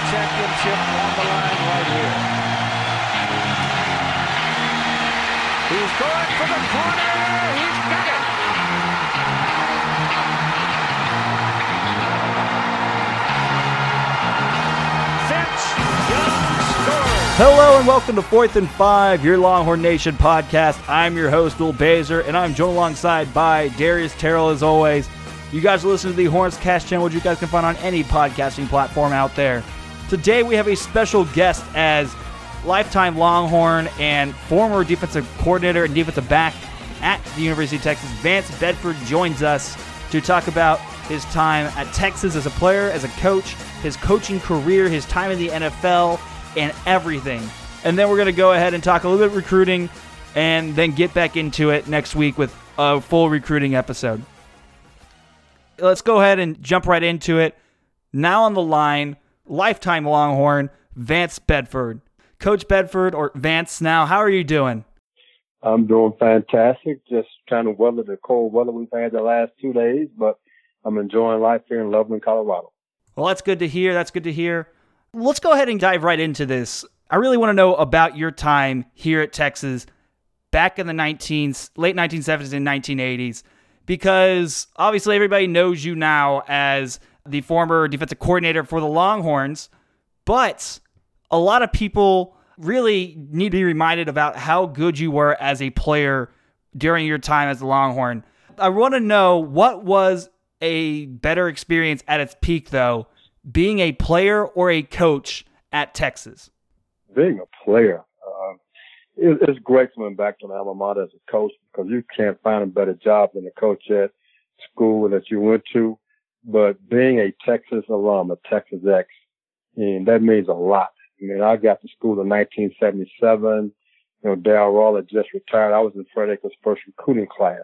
championship on the line right here. He's going for the corner. He's got it. Vince Young scores. Hello and welcome to 4th and 5, your Longhorn Nation podcast. I'm your host, Will Baser, and I'm joined alongside by Darius Terrell as always. You guys are listening to the Horns Cast channel, which you guys can find on any podcasting platform out there. Today we have a special guest as lifetime Longhorn and former defensive coordinator and defensive back at the University of Texas. Vance Bedford joins us to talk about his time at Texas as a player, as a coach, his coaching career, his time in the NFL, and everything. And then we're going to go ahead and talk a little bit recruiting and then get back into it next week with a full recruiting episode. Let's go ahead and jump right into it. Now on the line, lifetime Longhorn, Vance Bedford. Coach Bedford, or Vance now, how are you doing? I'm doing fantastic. Just trying to weather the cold weather we've had the last 2 days, but I'm enjoying life here in Loveland, Colorado. Well, that's good to hear. That's good to hear. Let's go ahead and dive right into this. I really want to know about your time here at Texas back in the late 1970s and 1980s. Because obviously everybody knows you now as the former defensive coordinator for the Longhorns, but a lot of people really need to be reminded about how good you were as a player during your time as a Longhorn. I want to know, what was a better experience at its peak, though, being a player or a coach at Texas? Being a player. It's great coming back to my alma mater as a coach, because you can't find a better job than a coach at school that you went to. But being a Texas alum, a Texas X, that means a lot. I mean, I got to school in 1977. Darryl Rawl had just retired. I was in Fred Akers' first recruiting class.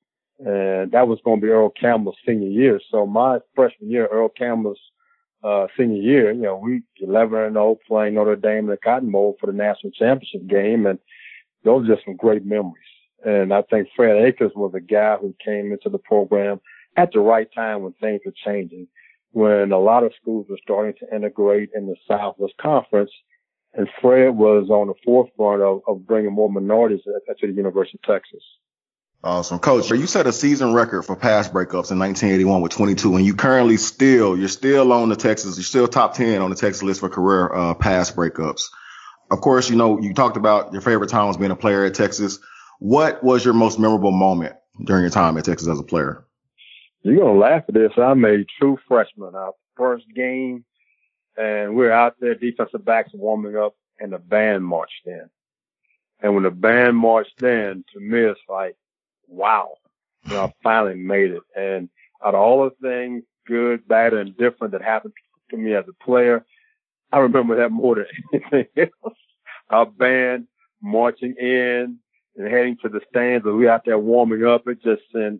And that was going to be Earl Campbell's senior year. So my freshman year, Earl Campbell's senior year, we 11-0 playing Notre Dame in the Cotton Bowl for the national championship game. And those are just some great memories. And I think Fred Akers was a guy who came into the program at the right time when things were changing, when a lot of schools were starting to integrate in the Southwest Conference. And Fred was on the forefront of bringing more minorities to the University of Texas. Awesome. Coach, you set a season record for pass breakups in 1981 with 22, and you currently you're still on the Texas, you're still top 10 on the Texas list for career pass breakups. Of course, you talked about your favorite time was being a player at Texas. What was your most memorable moment during your time at Texas as a player? You're going to laugh at this. I'm a true freshman. Our first game, and we're out there, defensive backs warming up, and the band marched in. And when the band marched in, to me, it's like, wow, I finally made it. And out of all the things, good, bad, and different that happened to me as a player, I remember that more than anything else. Our band marching in and heading to the stands, and we out there warming up, it just sent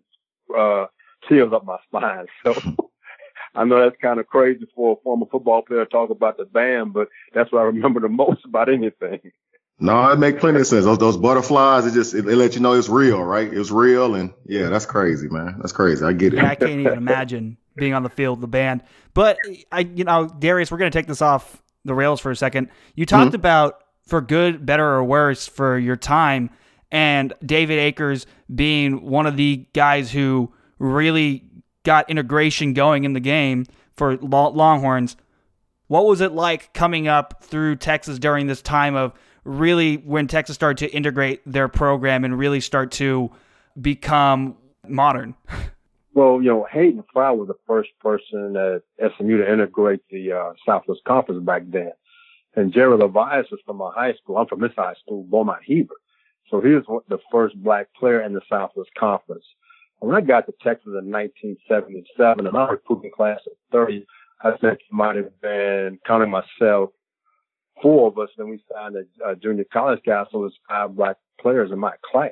chills up my spine. So I know that's kind of crazy for a former football player to talk about the band, but that's what I remember the most about anything. No, it makes plenty of sense. Those butterflies, it let you know it's real, right? It's real, and yeah, that's crazy, man. That's crazy. I get it. Yeah, I can't even imagine being on the field, the band. But Darius, we're going to take this off the rails for a second. You talked about for good, better, or worse for your time, and David Akers being one of the guys who really got integration going in the game for Longhorns. What was it like coming up through Texas during this time of really when Texas started to integrate their program and really start to become modern? Well, Hayden Fry was the first person at SMU to integrate the Southwest Conference back then. And Jerry Levias was from my high school. I'm from this high school, Beaumont Heber. So he was the first black player in the Southwest Conference. When I got to Texas in 1977, and our recruiting class of 30, I think it might have been, counting myself, 4 of us. Then we signed a junior college guy, so there's 5 black players in my class.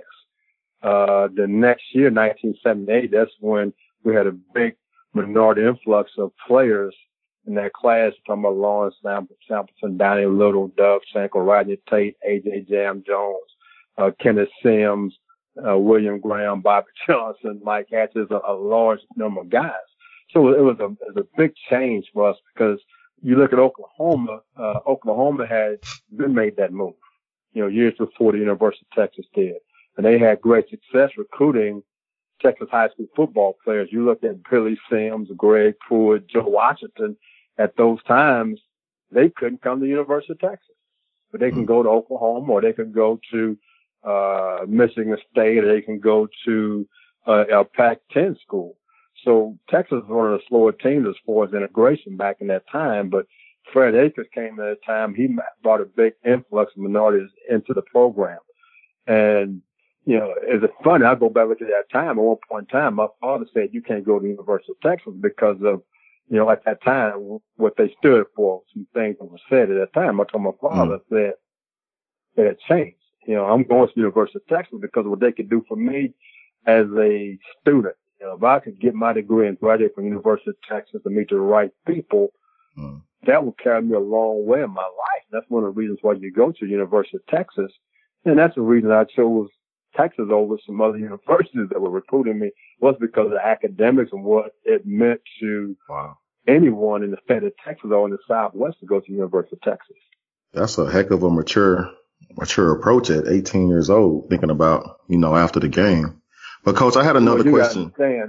The next year, 1978, that's when we had a big minority influx of players in that class. Talking about Lawrence Sampleton, Donnie Little, Doug Sanko, Rodney Tate, A.J. Jam Jones, Kenneth Sims, William Graham, Bobby Johnson, Mike Hatches, a large number of guys. So it was a big change for us because, you look at Oklahoma, Oklahoma had been made that move, years before the University of Texas did. And they had great success recruiting Texas high school football players. You look at Billy Sims, Greg Pruitt, Joe Washington. At those times, they couldn't come to the University of Texas, but they can go to Oklahoma, or they can go to Michigan State, or they can go to a Pac-10 school. So Texas was one of the slower teams as far as integration back in that time. But Fred Akers came at a time. He brought a big influx of minorities into the program. And, it's funny. I go back to that time. At one point in time, my father said, you can't go to the University of Texas because of, at that time, what they stood for, some things that were said at that time. I told my father, said, that it changed. I'm going to the University of Texas because of what they could do for me as a student. If I could get my degree and graduate from the University of Texas and meet the right people, that would carry me a long way in my life. That's one of the reasons why you go to the University of Texas. And that's the reason I chose Texas over some other universities that were recruiting me, was because of the academics and what it meant to anyone in the state of Texas or in the Southwest to go to the University of Texas. That's a heck of a mature approach at 18 years old, thinking about, after the game. But Coach, I had another question.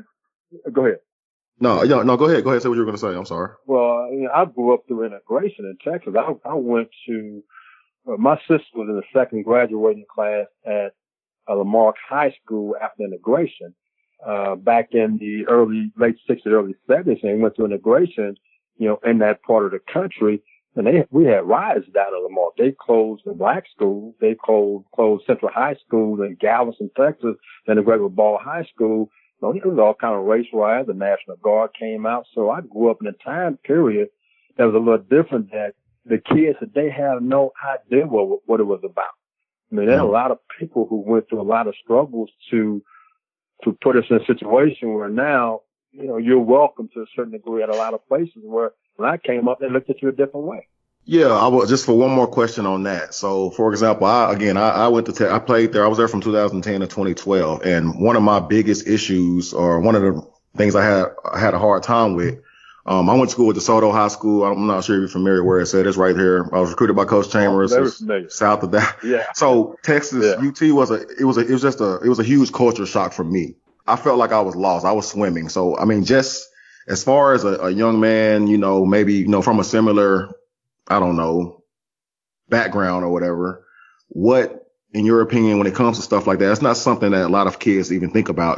Go ahead. No, go ahead. Go ahead. Say what you were going to say. I'm sorry. Well, I grew up through integration in Texas. I went to, my sister was in the second graduating class at Lamarck High School after integration, back in the late 60s, early 70s, and went to integration, in that part of the country. And we had riots down at Lamarck. They closed the black schools. They closed Central High School in Galveston, Texas, then the Gregory Ball High School. So it was all kind of race riots. The National Guard came out. So I grew up in a time period that was a little different, that the kids today have no idea what it was about. I mean, there are a lot of people who went through a lot of struggles to put us in a situation where now, you're welcome to a certain degree at a lot of places where when I came up, they looked at you a different way. Yeah, I was just for one more question on that. So, for example, I went to I played there. I was there from 2010 to 2012, and one of my biggest issues, or one of the things I had a hard time with, I went to school at DeSoto High School. I'm not sure if you're familiar where it's at. It's right here. I was recruited by Coach Chambers. South of that. Yeah. So Texas UT was a huge culture shock for me. I felt like I was lost. I was swimming. So, I mean, just as far as a young man, maybe, from a similar, I don't know, background or whatever, what, in your opinion, when it comes to stuff like that, it's not something that a lot of kids even think about,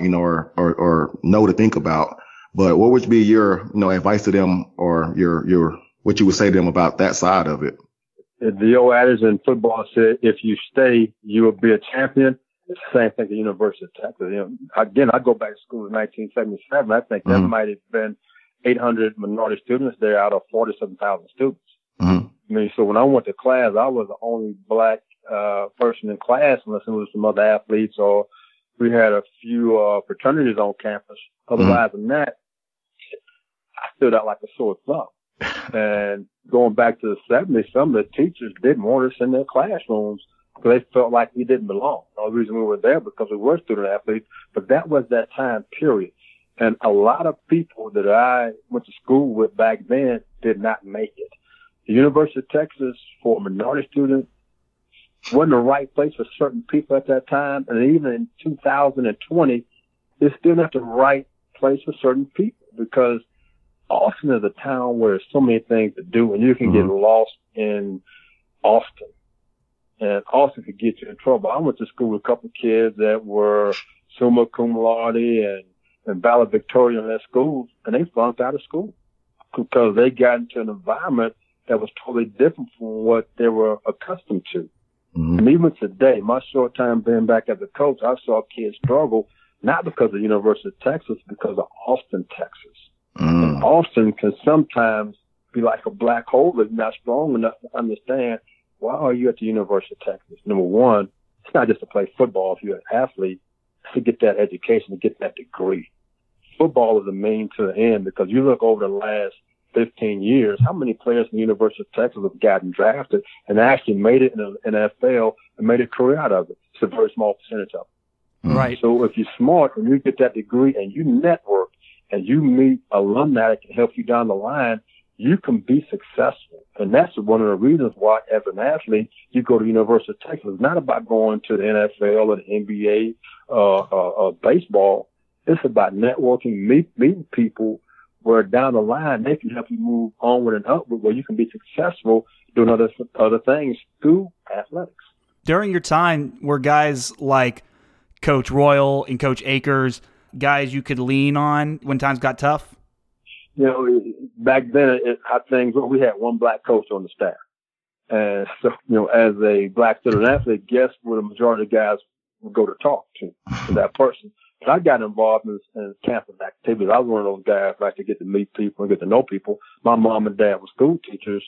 or know to think about. But what would be your, advice to them, or your what you would say to them about that side of it? The old adage in football said, if you stay, you will be a champion. It's the same thing at the University of Texas. Again, I go back to school in 1977. I think that might have been 800 minority students there out of 47,000 students. I mean, so when I went to class, I was the only black person in class, unless it was some other athletes, or we had a few fraternities on campus. Otherwise than that, I stood out like a sore thumb. And going back to the 70s, some of the teachers didn't want us in their classrooms because they felt like we didn't belong. The only reason we were there because we were student athletes, but that was that time period. And a lot of people that I went to school with back then did not make it. The University of Texas, for minority students, wasn't the right place for certain people at that time. And even in 2020, it's still not the right place for certain people, because Austin is a town where there's so many things to do, and you can get lost in Austin. And Austin could get you in trouble. I went to school with a couple of kids that were summa cum laude and valedictorian in their schools, and they flunked out of school because they got into an environment that was totally different from what they were accustomed to. And even today, my short time being back as a coach, I saw kids struggle, not because of the University of Texas, because of Austin, Texas. And Austin can sometimes be like a black hole if you're not strong enough to understand, why are you at the University of Texas? Number one, it's not just to play football if you're an athlete, it's to get that education, to get that degree. Football is a means to the end, because you look over the last 15 years, how many players in the University of Texas have gotten drafted and actually made it in the NFL and made a career out of it? It's a very small percentage of it. Right. So if you're smart and you get that degree and you network and you meet alumni that can help you down the line, you can be successful. And that's one of the reasons why, as an athlete, you go to University of Texas. It's not about going to the NFL or the NBA or baseball. It's about networking, meeting people where down the line they can help you move onward and upward, where you can be successful doing other things through athletics. During your time, were guys like Coach Royal and Coach Akers guys you could lean on when times got tough? You know, back then, how things were, we had one black coach on the staff. And so, you know, as a black student athlete, guess where the majority of the guys would go to talk to that person. But I got involved in campus activities. I was one of those guys who like to get to meet people and get to know people. My mom and dad were school teachers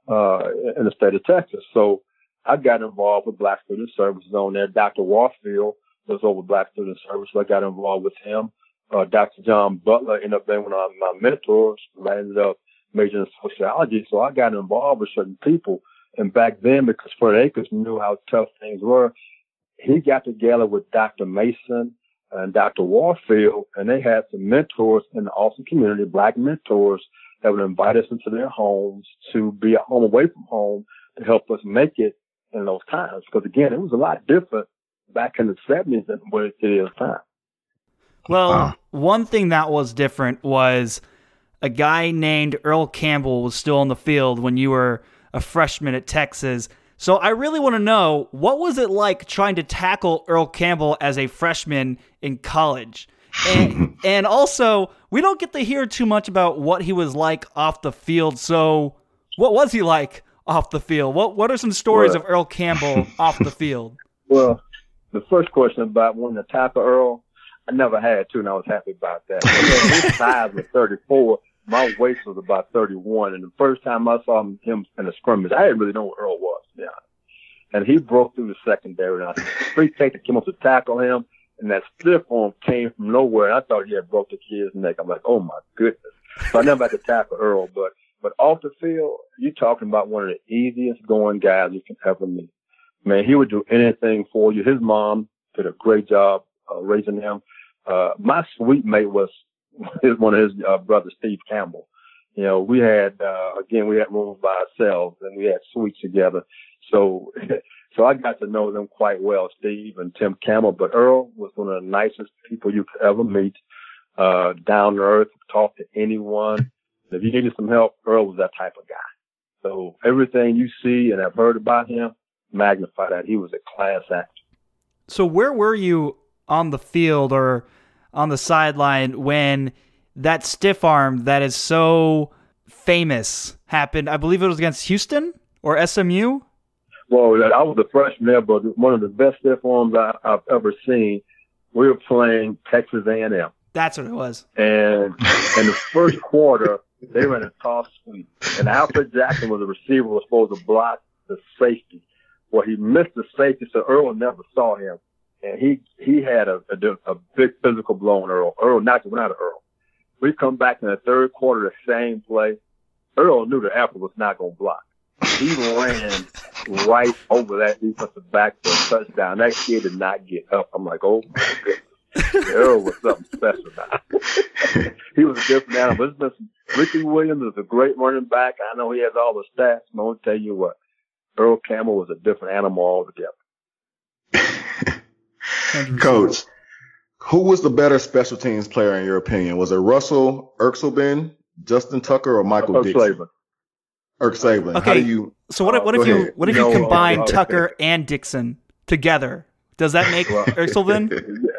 in the state of Texas. So I got involved with Black Student Services on there. Dr. Warfield was over Black Student Services. So I got involved with him. Dr. John Butler ended up being one of my mentors. I ended up majoring in sociology. So I got involved with certain people. And back then, because Fred Akers knew how tough things were, he got together with Dr. Mason and Dr. Warfield, and they had some mentors in the Austin community, black mentors, that would invite us into their homes to be at home away from home to help us make it in those times. Because again, it was a lot different back in the 70s than what it is now. Well, one thing that was different was a guy named Earl Campbell was still on the field when you were a freshman at Texas. So I really want to know, what was it like trying to tackle Earl Campbell as a freshman in college? And also, we don't get to hear too much about what he was like off the field. So what was he like off the field? What are some stories of Earl Campbell off the field? Well, the first question about wanting to tackle Earl, I never had to, and I was happy about that. His size was 34. My waist was about 31. And the first time I saw him in a scrimmage, I didn't really know what Earl was, to be honest. And he broke through the secondary. And free safety came up to tackle him, and that stiff arm came from nowhere. And I thought he had broke the kid's neck. I'm like, oh my goodness. So I never had to tackle Earl. But off the field, you're talking about one of the easiest going guys you can ever meet. Man, he would do anything for you. His mom did a great job raising him. My suite mate was one of his brothers, Steve Campbell. You know, we had rooms by ourselves, and we had suites together. So I got to know them quite well, Steve and Tim Campbell. But Earl was one of the nicest people you could ever meet. Down to earth, talk to anyone. If you needed some help, Earl was that type of guy. So everything you see and have heard about him, magnify that. He was a class act. So where were you on the field or on the sideline when that stiff arm that is so famous happened? I believe it was against Houston or SMU. Well, I was a freshman there, but one of the best stiff arms I've ever seen. We were playing Texas A&M. That's what it was. And in the first quarter, they ran a toss sweep, and Alfred Jackson was the receiver, was supposed to block the safety. Well, he missed the safety, so Earl never saw him. And he had a big physical blow on Earl. Earl knocked one out of Earl. We come back in the third quarter, the same play. Earl knew the Alfred was not going to block. He ran right over that defensive back for a touchdown. That kid did not get up. I'm like, oh my goodness. Earl was something special now. He was a different animal. Ricky Williams is a great running back. I know he has all the stats, but I'm going to tell you what, Earl Campbell was a different animal altogether. Coach, who was the better special teams player in your opinion? Was it Russell Erxelben, Justin Tucker, or Michael Dixon? Erxelben. Okay. How do you? So what if you combine Tucker and Dixon together? Does that make Erxelben?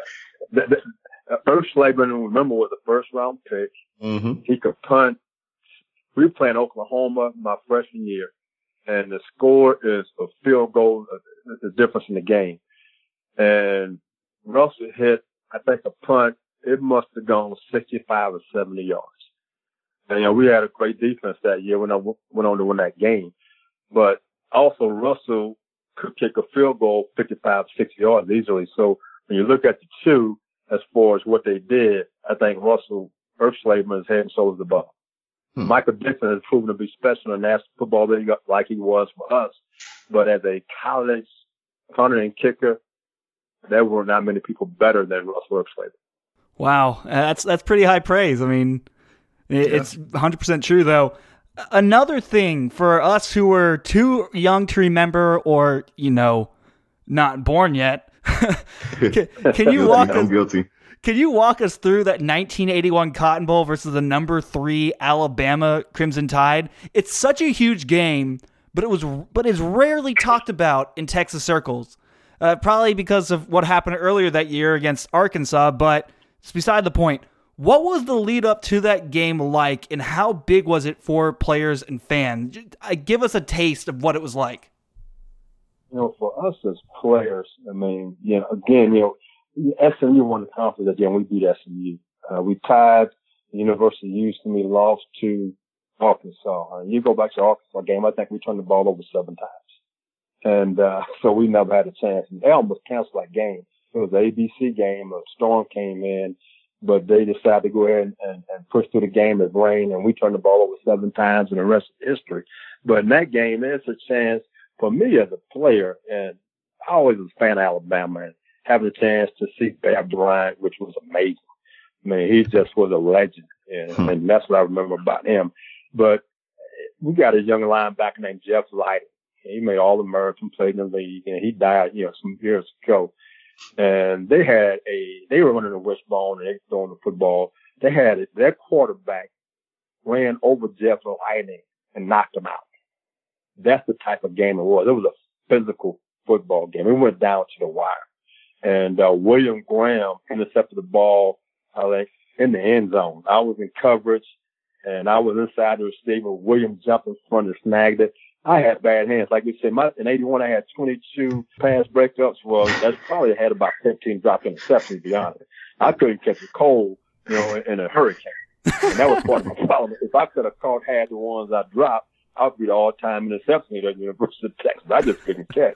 Erxelben, remember, was a first round pick. Mm-hmm. He could punt. We were playing Oklahoma my freshman year, and the score is a field goal, the difference in the game. And Russell hit, I think, a punt. It must have gone 65 or 70 yards. And, you know, we had a great defense that year when I went on to win that game. But also Russell could kick a field goal 55, 60 yards easily. So when you look at the two, as far as what they did, I think Russell Erxelben is head and shoulders above. Michael Dixon has proven to be special in the National Football League like he was for us. But as a college punter and kicker, there were not many people better than Russell Erxelben. Wow, that's pretty high praise. I mean, it's 100% true, though. Another thing for us who were too young to remember or, not born yet, can you walk I'm guilty. Can you walk us through that 1981 Cotton Bowl versus the number 3 Alabama Crimson Tide? It's such a huge game, but it's rarely talked about in Texas circles. Probably because of what happened earlier that year against Arkansas, but it's beside the point. What was the lead up to that game like, and how big was it for players and fans? Give us a taste of what it was like. For us as players, I mean, SMU won the conference that year, and we beat SMU. We tied the University of Houston. We lost to Arkansas. You go back to the Arkansas game, I think we turned the ball over 7 times. And so we never had a chance. And they almost canceled that game. It was an ABC game. A storm came in, but they decided to go ahead and push through the game. It rained, and we turned the ball over 7 times, and the rest is history. But in that game, it's a chance for me as a player, and I always was a fan of Alabama, and having a chance to see Bear Bryant, which was amazing. I mean, he just was a legend, and that's what I remember about him. But we got a young linebacker named Jeff Lighty. He made All-American, played in the league, and he died, some years ago. And they were running a wishbone, and they were throwing the football. Their quarterback ran over Jeff Lighty and knocked him out. That's the type of game it was. It was a physical football game. It went down to the wire. And William Graham intercepted the ball, I think, in the end zone. I was in coverage, and I was inside the receiver. William jumped in front and snagged it. I had bad hands. Like you said, in 81, I had 22 pass breakups. Well, that's probably had about 15 dropped interceptions, to be honest. I couldn't catch a cold, in a hurricane. And that was part of my problem. If I could have caught half the ones I dropped, I'd be the all-time interception leader at the University of Texas. I just couldn't catch.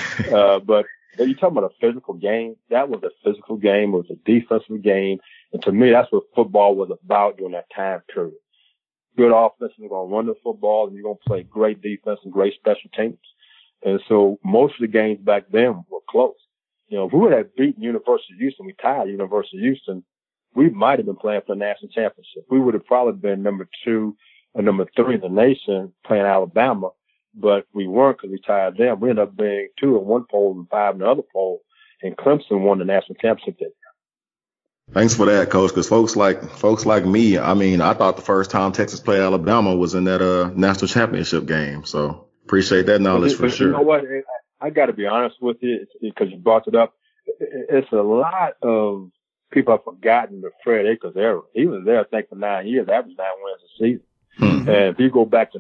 But you're talking about a physical game. That was a physical game. It was a defensive game. And to me, that's what football was about during that time period. Good offense, you're going to run the football, and you're going to play great defense and great special teams. And so most of the games back then were close. If we would have beaten University of Houston, we tied University of Houston, we might have been playing for the national championship. We would have probably been number 2 or number 3 in the nation playing Alabama, but we weren't because we tied them. We ended up being 2 in one poll and 5 in the other poll, and Clemson won the national championship that year. Thanks for that, Coach. Because folks like me, I mean, I thought the first time Texas played Alabama was in that national championship game. So appreciate that knowledge for sure. You know what? I got to be honest with you because you brought it up. It's a lot of people have forgotten the Fred Akers era. He was there, I think, for 9 years, average 9 wins a season. And if you go back to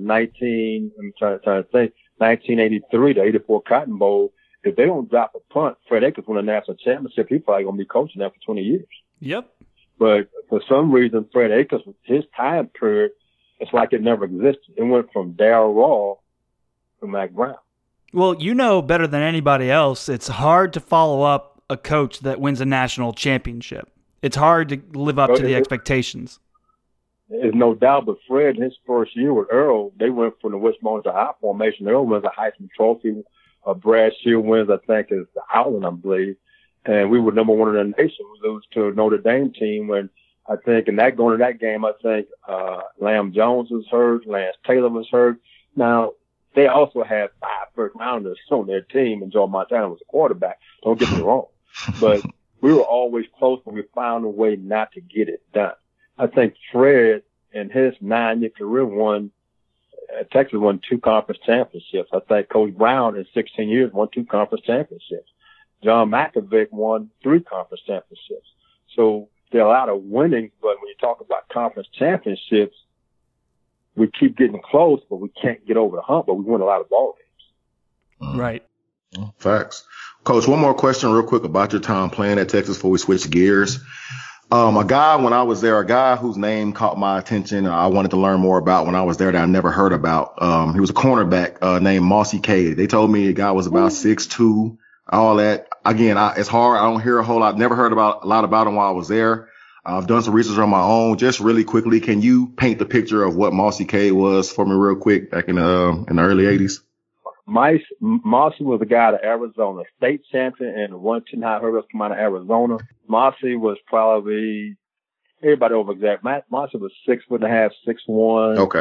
1983, the 84 Cotton Bowl, if they don't drop a punt, Fred Akers won a national championship. He's probably going to be coaching there for 20 years. Yep. But for some reason, Fred Akers, his time period, it's like it never existed. It went from Darryl Raw to Mack Brown. Well, better than anybody else, it's hard to follow up a coach that wins a national championship. It's hard to live up to the expectations. There's no doubt, but Fred, his first year with Earl, they went from the wishbone to I formation. Earl wins a Heisman Trophy. Brad Shield wins, I think, is the Howland, I believe. And we were number 1 in the nation. We lose to a Notre Dame team when I think, and that going to that game, I think, Lamb Jones was hurt, Lance Taylor was hurt. Now, they also had 5 first-rounders on their team, and Joe Montana was a quarterback. Don't get me wrong. But we were always close, but we found a way not to get it done. I think Fred, in his 9-year career, Texas won 2 conference championships. I think Coach Brown, in 16 years, won 2 conference championships. John Malkovich won 3 conference championships. So there are a lot of winnings, but when you talk about conference championships, we keep getting close, but we can't get over the hump, but we win a lot of ball games. Right. Facts. Coach, one more question real quick about your time playing at Texas before we switch gears. When I was there, a guy whose name caught my attention, I wanted to learn more about when I was there that I never heard about. He was a cornerback named Mossy K. They told me the guy was about 6'2", all that. Again, it's hard. I don't hear a whole lot. Never heard a lot about him while I was there. I've done some research on my own. Just really quickly, can you paint the picture of what Mossy K was for me real quick back in the early 80s? Mossy was a guy out of Arizona, state champion and won 10 high hurdles come out of Arizona. Mossy was probably, everybody over exact. Mossy was 6'5", 6'1". Okay.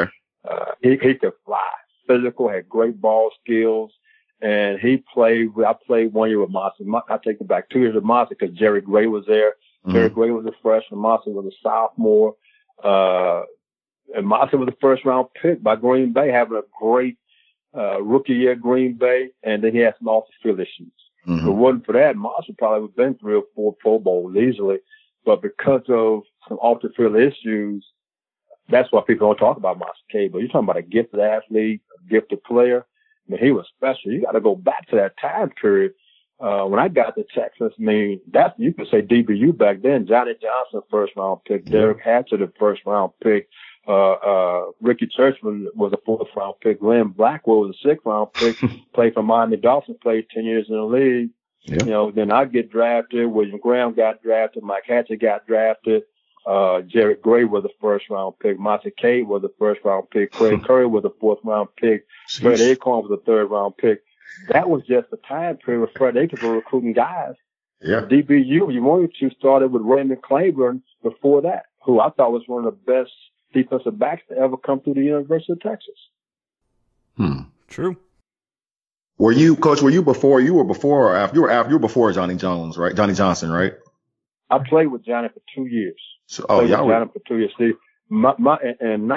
He could fly, physical, had great ball skills. And I played 1 year with Mossy. I take it back 2 years with Mossy because Jerry Gray was there. Mm-hmm. Jerry Gray was a freshman. Mossy was a sophomore. And Mossy was a first round pick by Green Bay, having a great, rookie year at Green Bay. And then he had some off the field issues. Mm-hmm. If it wasn't for that, Mossy probably would have been 3 or 4 Pro Bowls easily. But because of some off the field issues, that's why people don't talk about Mossy K. But you're talking about a gifted athlete, a gifted player. I mean, he was special. You got to go back to that time period. When I got to Texas, I mean, you could say DBU back then. Johnny Johnson, first round pick. Derek Hatcher, the first round pick. Ricky Churchman was a 4th round pick. Glenn Blackwell was a 6th round pick. Played for Miami Dolphins, played 10 years in the league. Yep. You know, then I get drafted. William Graham got drafted. Mike Hatcher got drafted. Jerry Gray was a first round pick. Mossy K was a first round pick. Craig Curry was a 4th round pick. Fred Acorn was a 3rd round pick. That was just the time period where Fred Acorn was recruiting guys. Yeah. DBU, you wanted to started with Raymond Claiborne before that, who I thought was one of the best defensive backs to ever come through the University of Texas. True. Were you before or after? You were before Johnny Jones, right? Johnny Johnson, right? I played with Johnny for 2 years. So, Johnny for 2 years. See, in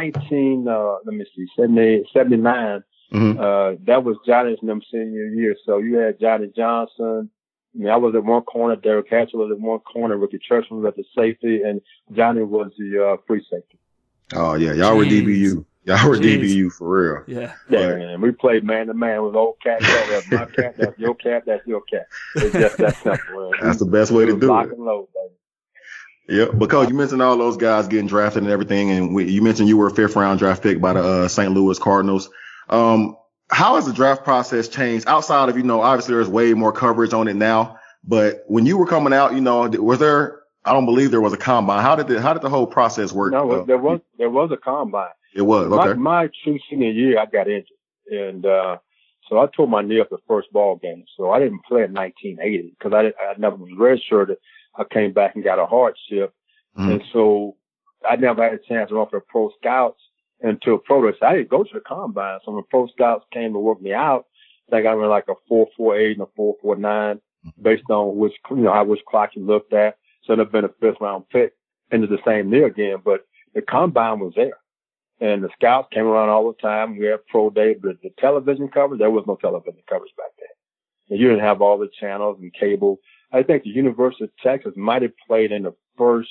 79, that was Johnny's senior year. So you had Johnny Johnson. I mean, I was at one corner. Derek Hatcher was at one corner. Ricky Churchman was at the safety, and Johnny was the free safety. Oh yeah, y'all were DBU. Y'all were DBU for real. Yeah, and we played man to man with old cat. That's my cat. That's your cat. That's your cat. It's just that simple. That's the best way to do lock it. And load, baby. Yeah, because you mentioned all those guys getting drafted and everything, and you mentioned you were a 5th round draft pick by the St. Louis Cardinals. How has the draft process changed outside of, obviously there's way more coverage on it now, but when you were coming out, was there, I don't believe there was a combine. How did the whole process work? No, there was a combine. It was, okay. My true senior year, I got injured. And, so I tore my knee up the first ball game. So I didn't play in 1980 because I never was redshirted. I came back and got a hardship. Mm-hmm. And so I never had a chance to run for the pro scouts until pro days. I didn't go to the combine. So when pro scouts came to work me out, I think I ran like a 4.48 and a 4.49 based on which clock you looked at. So it'd have been a 5th round pick into the same year again, but the combine was there. And the scouts came around all the time. We had pro day, but the television coverage, there was no television coverage back then. And you didn't have all the channels and cable. I think the University of Texas might have played in the first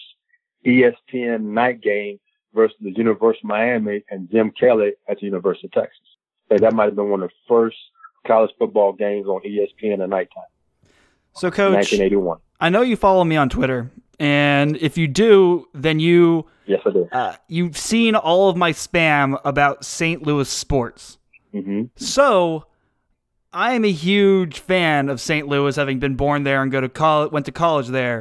ESPN night game versus the University of Miami and Jim Kelly at the University of Texas. So that might have been one of the first college football games on ESPN at nighttime. So, Coach, 1981. I know you follow me on Twitter, and if you do, then yes, I do. You've seen all of my spam about St. Louis sports. Mm-hmm. So I am a huge fan of St. Louis, having been born there and went to college there.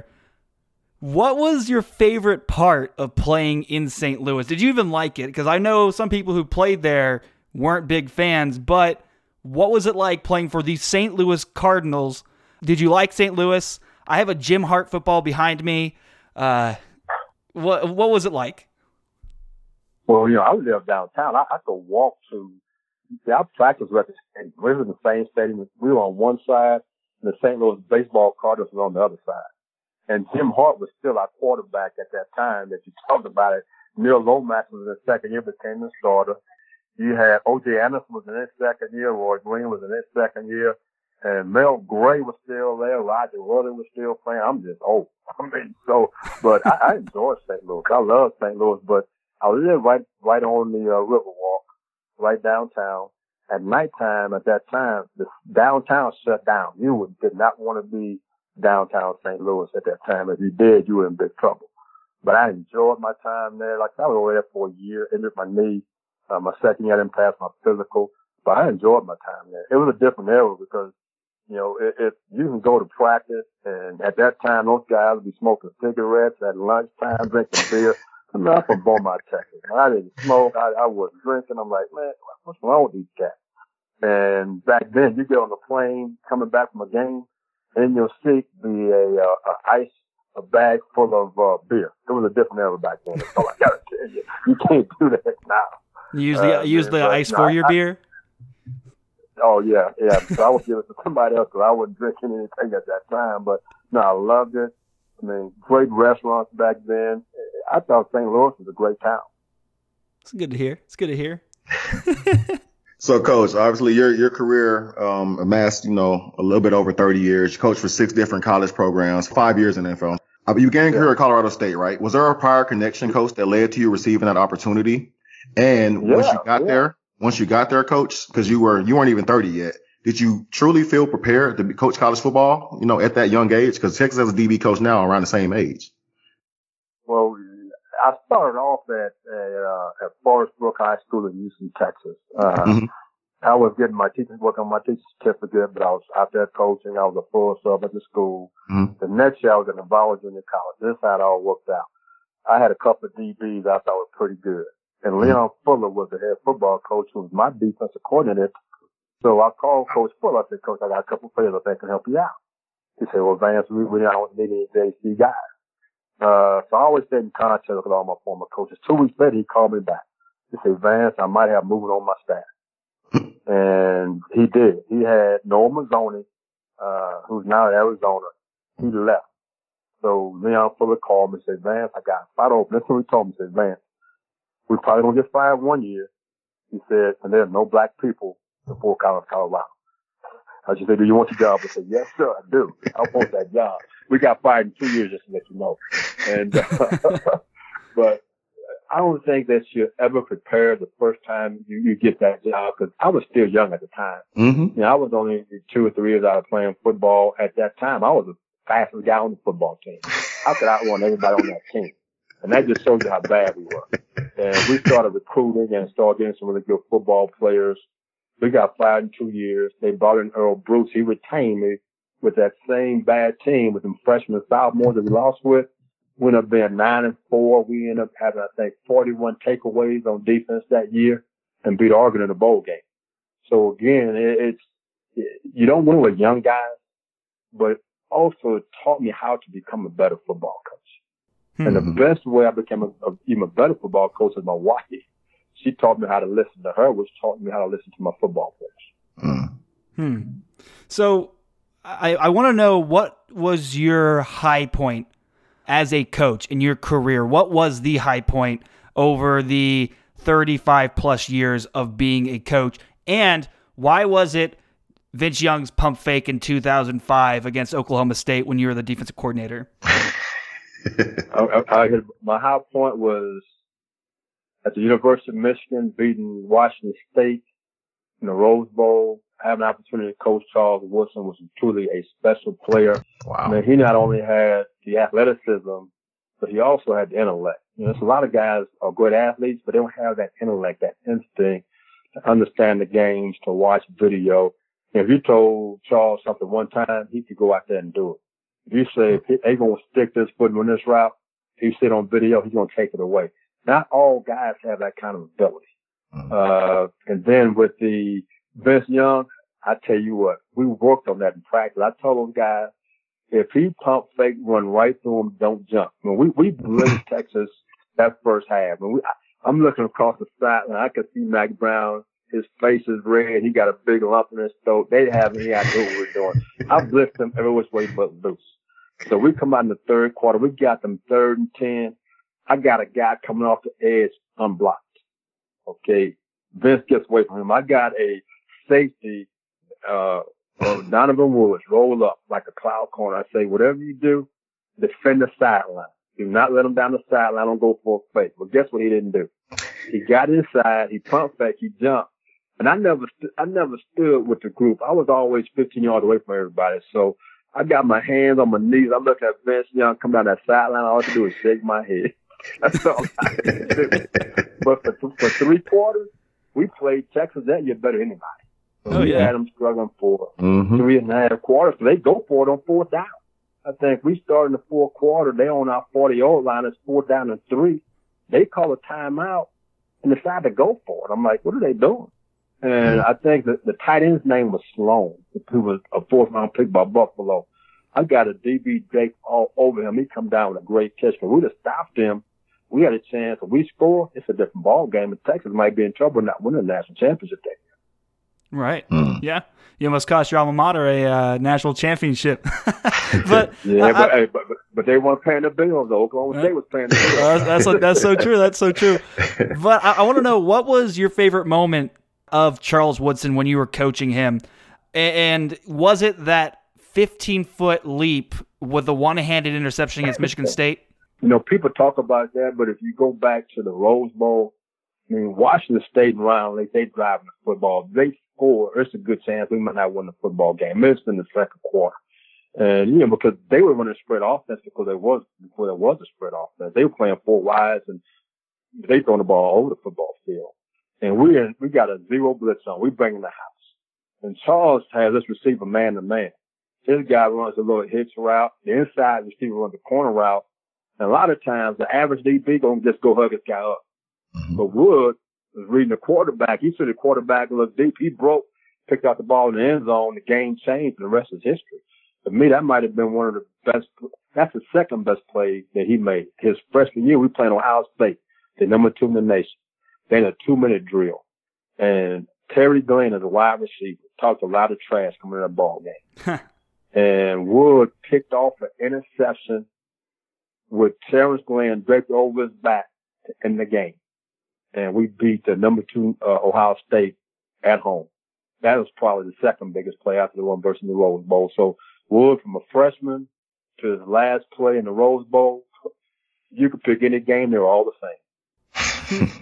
What was your favorite part of playing in St. Louis? Did you even like it? Because I know some people who played there weren't big fans, but what was it like playing for the St. Louis Cardinals? Did you like St. Louis? I have a Jim Hart football behind me. What was it like? Well, I lived downtown. I could walk to. Our practice was at the stadium. We were in the same stadium. We were on one side, and the St. Louis baseball Cardinals was on the other side. And Jim Hart was still our quarterback at that time that you talked about it. Neil Lomax was in his second year, became the starter. You had O.J. Anderson was in his second year. Roy Green was in his second year. And Mel Gray was still there. Roger Rudder was still playing. I'm just old. But I enjoyed St. Louis. I love St. Louis, but I lived right on the Riverwalk, right downtown. At nighttime, at that time, the downtown shut down. You did not want to be downtown St. Louis at that time. If you did, you were in big trouble. But I enjoyed my time there. Like I was over there for a year, injured my knee. My second year I didn't pass my physical, but I enjoyed my time there. It was a different era because, if you can go to practice, and at that time, those guys would be smoking cigarettes at lunchtime, drinking beer. I'm not from Beaumont, Texas. I didn't smoke. I wasn't drinking. I'm like, man, what's wrong with these cats? And back then, you get on the plane coming back from a game, and you'll see a bag full of beer. It was a different era back then. So I gotta tell you, you can't do that now. Use the ice for your beer? Oh, yeah. So I would give it to somebody else because I wasn't drinking anything at that time. But, no, I loved it. I mean, great restaurants back then. I thought St. Louis was a great town. It's good to hear. So, Coach, obviously your career amassed, a little bit over 30 years. You coached for 6 different college programs, 5 years in the NFL. You began your career at Colorado State, right? Was there a prior connection, Coach, that led to you receiving that opportunity? And once you got there, Coach, because you weren't even 30 yet, did you truly feel prepared to coach college football, at that young age? Because Texas has a DB coach now around the same age. Well, I started off at Forest Brook High School in Houston, Texas. I was getting working on my teacher's certificate, but I was out there coaching. I was a full sub at the school. The next year I was in Navarro Junior College. This is how it all worked out. I had a couple of DBs I thought were pretty good. And Leon Fuller was the head football coach who was my defensive coordinator. So I called Coach Fuller. I said, Coach, I got a couple of players I think can help you out. He said, well, Vance, we don't need any JC guys. So I always stayed in contact with all my former coaches. 2 weeks later, he called me back. He said, Vance, I might have moving on my staff. And he did. He had Noah Mazzoni, who's now in Arizona. He left. So Leon Fuller called me and said, Vance, I got a spot open. That's what he told me. He said, Vance, we're probably going to get fired 1 year. He said, and there's no black people in Fort Collins, Colorado. I just said, do you want the job? I said, yes, sir, I do. I want that job. We got fired in 2 years, just to let you know. And, but I don't think that you're ever prepared the first time you get that job, because I was still young at the time. I was only 2 or 3 years out of playing football. At that time, I was the fastest guy on the football team. How could I outrun everybody on that team? And that just shows you how bad we were. And we started recruiting and started getting some really good football players. We got fired in 2 years. They brought in Earl Bruce. He retained me with that same bad team with them freshmen and sophomores that we lost with. We ended up being 9-4. We ended up having, I think, 41 takeaways on defense that year and beat Oregon in the bowl game. So again, you don't win with young guys, but also it taught me how to become a better football coach. And the best way I became even a better football coach is my wife. She taught me how to listen to her, which taught me how to listen to my football players. So I want to know, what was your high point as a coach in your career? What was the high point over the 35 plus years of being a coach? And why was it Vince Young's pump fake in 2005 against Oklahoma State when you were the defensive coordinator? My high point was at the University of Michigan, beating Washington State in the Rose Bowl. Having an opportunity to coach Charles Woodson was truly a special player. Wow. I mean, he not only had the athleticism, but he also had the intellect. There's a lot of guys are great athletes, but they don't have that intellect, that instinct to understand the games, to watch video. And if you told Charles something one time, he could go out there and do it. If you say, if they're going to stick this foot in this route, he sit on video, he's going to take it away. Not all guys have that kind of ability. And then with the Vince Young, I tell you what, we worked on that in practice. I told those guys, if he pump fake, run right through him, don't jump. I mean, we blitzed Texas that first half. And I'm looking across the sideline. I could see Mac Brown. His face is red. He got a big lump in his throat. They have any idea what we're doing. I blitzed them every which way but loose. So we come out in the third quarter. We got them 3rd and 10. I got a guy coming off the edge unblocked. Okay. Vince gets away from him. I got a safety, Donovan Woods roll up like a cloud corner. I say, whatever you do, defend the sideline. Do not let him down the sideline. Don't go for a fake. Well, guess what he didn't do? He got inside. He pump fake. He jumped. And I never stood with the group. I was always 15 yards away from everybody. So I got my hands on my knees. I'm looking at Vince Young come down that sideline. All I have to do is shake my head. That's all I can do. But for 3 quarters, we played Texas that year better than anybody. So we had them struggling for 3.5 quarters. So they go for it on 4th down. I think we started in the 4th quarter. They on our 40-yard line. It's 4th down and 3. They call a timeout and decide to go for it. I'm like, what are they doing? And I think that the tight end's name was Sloan, who was a 4th-round pick by Buffalo. I got a DB Jake all over him. He come down with a great catch. But we'd have stopped him we had a chance. If we score, it's a different ball game. And Texas might be in trouble not winning the national championship that year. Right. Yeah. You almost cost your alma mater a national championship. But but they weren't paying the bills. Though. Oklahoma State was paying the bills. That's so true. That's so true. But I want to know, what was your favorite moment of Charles Woodson when you were coaching him? And was it that 15-foot leap with the one-handed interception against Michigan State? You know, people talk about that, but if you go back to the Rose Bowl, I mean, Washington State and Ryan Lake, they driving the football. They score. There's a good chance we might not win the football game. It's in the second quarter. And, you know, because they were running spread offense before there was a spread offense. They were playing four wides and they throwing the ball all over the football field. And we got a zero blitz on. We bring in the house. And Charles has this receiver man to man. This guy runs a little hitch route. The inside receiver runs the corner route. And a lot of times the average DB gonna just go hug his guy up. Mm-hmm. But Wood was reading the quarterback. He saw the quarterback look deep. He broke, picked out the ball in the end zone. The game changed, and the rest is history. For me, that might have been one of the best. That's the second best play that he made. His freshman year, we played Ohio State, the number 2 in the nation. They had a 2-minute drill. And Terry Glenn is a wide receiver. Talked a lot of trash coming in that ball game. And Wood picked off an interception with Terrence Glenn draped over his back to end the game. And we beat the number 2 Ohio State at home. That was probably the second biggest play after the one versus the Rose Bowl. So Wood, from a freshman to his last play in the Rose Bowl, you could pick any game. They were all the same.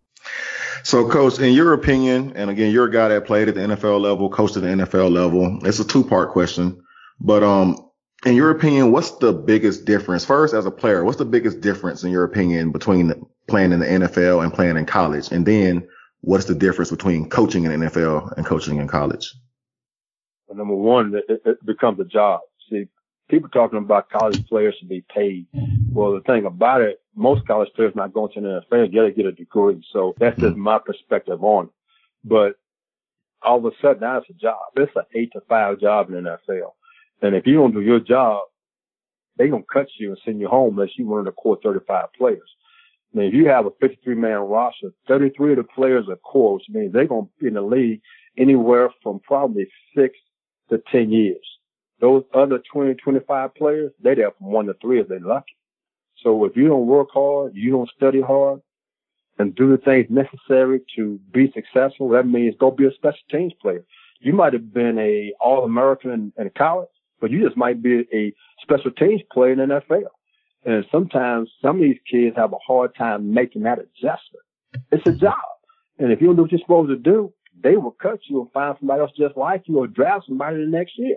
So, Coach, in your opinion, and again, you're a guy that played at the NFL level, coached at the NFL level. It's a 2-part question. But in your opinion, what's the biggest difference? First, as a player, what's the biggest difference in your opinion between playing in the NFL and playing in college? And then what's the difference between coaching in the NFL and coaching in college? Well, number one, it becomes a job. See, people talking about college players should be paid. Well, the thing about it, most college players not going to the NFL, you got to get a degree. So that's just my perspective on it. But all of a sudden, now it's a job. It's an 8 to 5 job in the NFL. And if you don't do your job, they're going to cut you and send you home unless you one of the core 35 players. Now, if you have a 53-man roster, 33 of the players are core, which means they're going to be in the league anywhere from probably 6 to 10 years. Those other 20, 25 players, they're there from 1 to 3 if they're lucky. So if you don't work hard, you don't study hard, and do the things necessary to be successful, that means go be a special teams player. You might have been a All-American in college, but you just might be a special teams player in the NFL. And sometimes some of these kids have a hard time making that adjustment. It's a job. And if you don't do what you're supposed to do, they will cut you and find somebody else just like you or draft somebody the next year.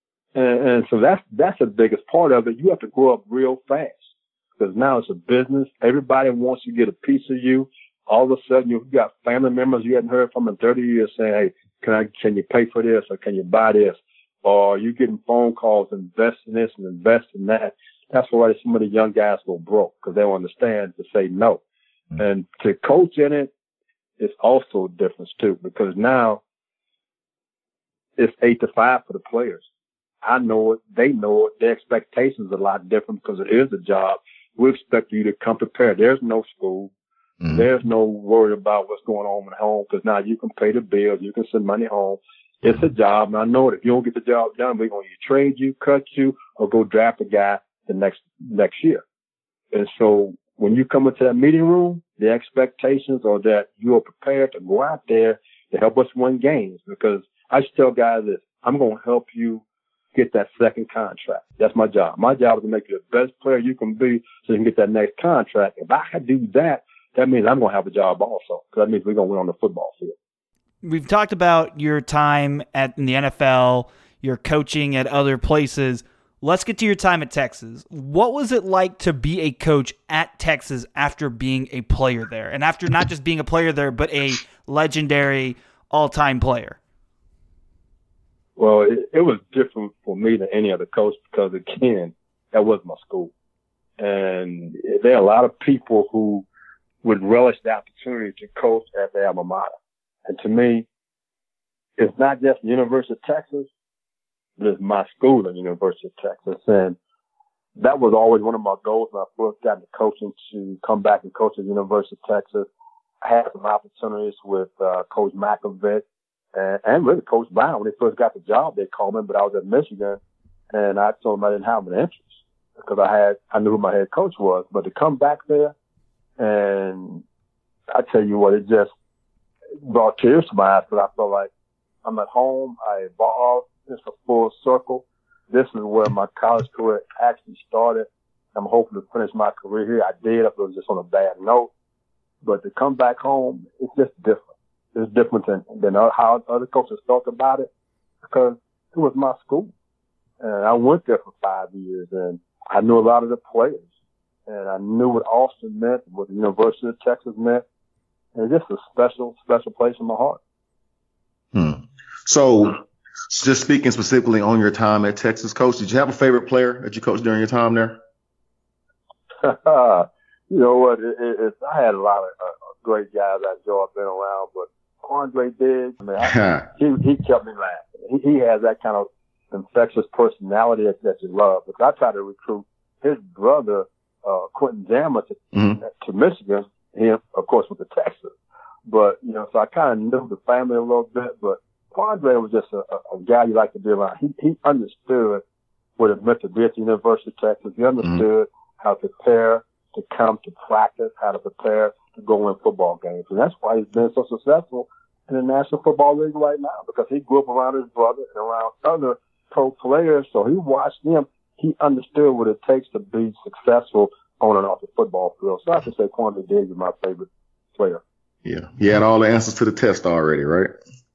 And so that's the biggest part of it. You have to grow up real fast because now it's a business. Everybody wants to get a piece of you. All of a sudden you've got family members you hadn't heard from in 30 years saying, hey, can you pay for this or can you buy this? Or you getting phone calls, invest in this and invest in that. That's why some of the young guys go broke because they don't understand to say no. Mm-hmm. And to coach in it is also a difference too because now it's 8 to 5 for the players. I know it. They know it. Their expectations are a lot different because it is a job. We expect you to come prepared. There's no school. Mm-hmm. There's no worry about what's going on at home because now you can pay the bills. You can send money home. It's a job. And I know it. If you don't get the job done, we're going to trade you, cut you, or go draft a guy the next year. And so when you come into that meeting room, the expectations are that you are prepared to go out there to help us win games because I just tell guys this, I'm going to help you get that second contract. That's my job. My job is to make you the best player you can be so you can get that next contract. If I do that, that means I'm going to have a job also because that means we're going to win on the football field. We've talked about your time in the NFL, your coaching at other places. Let's get to your time at Texas. What was it like to be a coach at Texas after being a player there? And after not just being a player there, but a legendary all-time player? Well, it was different for me than any other coach because, again, that was my school. And there are a lot of people who would relish the opportunity to coach at the alma mater. And to me, it's not just the University of Texas, but it's my school, the University of Texas. And that was always one of my goals when I first got into coaching, to come back and coach at the University of Texas. I had some opportunities with Coach Makovich and really Coach Brown. When they first got the job, they called me, but I was at Michigan, and I told them I didn't have an interest because I knew who my head coach was. But to come back there, and I tell you what, it just brought tears to my eyes because I felt like I'm at home. I evolved. It's a full circle. This is where my college career actually started. I'm hoping to finish my career here. I did. I was just on a bad note. But to come back home, it's just different. It's different than how other coaches talk about it, because it was my school. And I went there for 5 years, and I knew a lot of the players. And I knew what Austin meant, what the University of Texas meant. And it's just a special, special place in my heart. So, just speaking specifically on your time at Texas, Coach, did you have a favorite player that you coached during your time there? You know what? I had a lot of great guys I enjoyed being around, but Andre Diggs, he kept me laughing. He has that kind of infectious personality that you love. Because I tried to recruit his brother, Quentin Jammer, to Michigan. He, of course, went to Texas. But, you know, so I kind of knew the family a little bit. But Andre was just a guy you like to be around. He understood what it meant to be at the University of Texas. He understood how to prepare to come to practice, how to prepare to go win football games. And that's why he's been so successful in the National Football League right now, because he grew up around his brother and around other pro players. So he watched them. He understood what it takes to be successful on and off the football field. So I can say Quandre Diggs is my favorite player. Yeah. He had all the answers to the test already, right?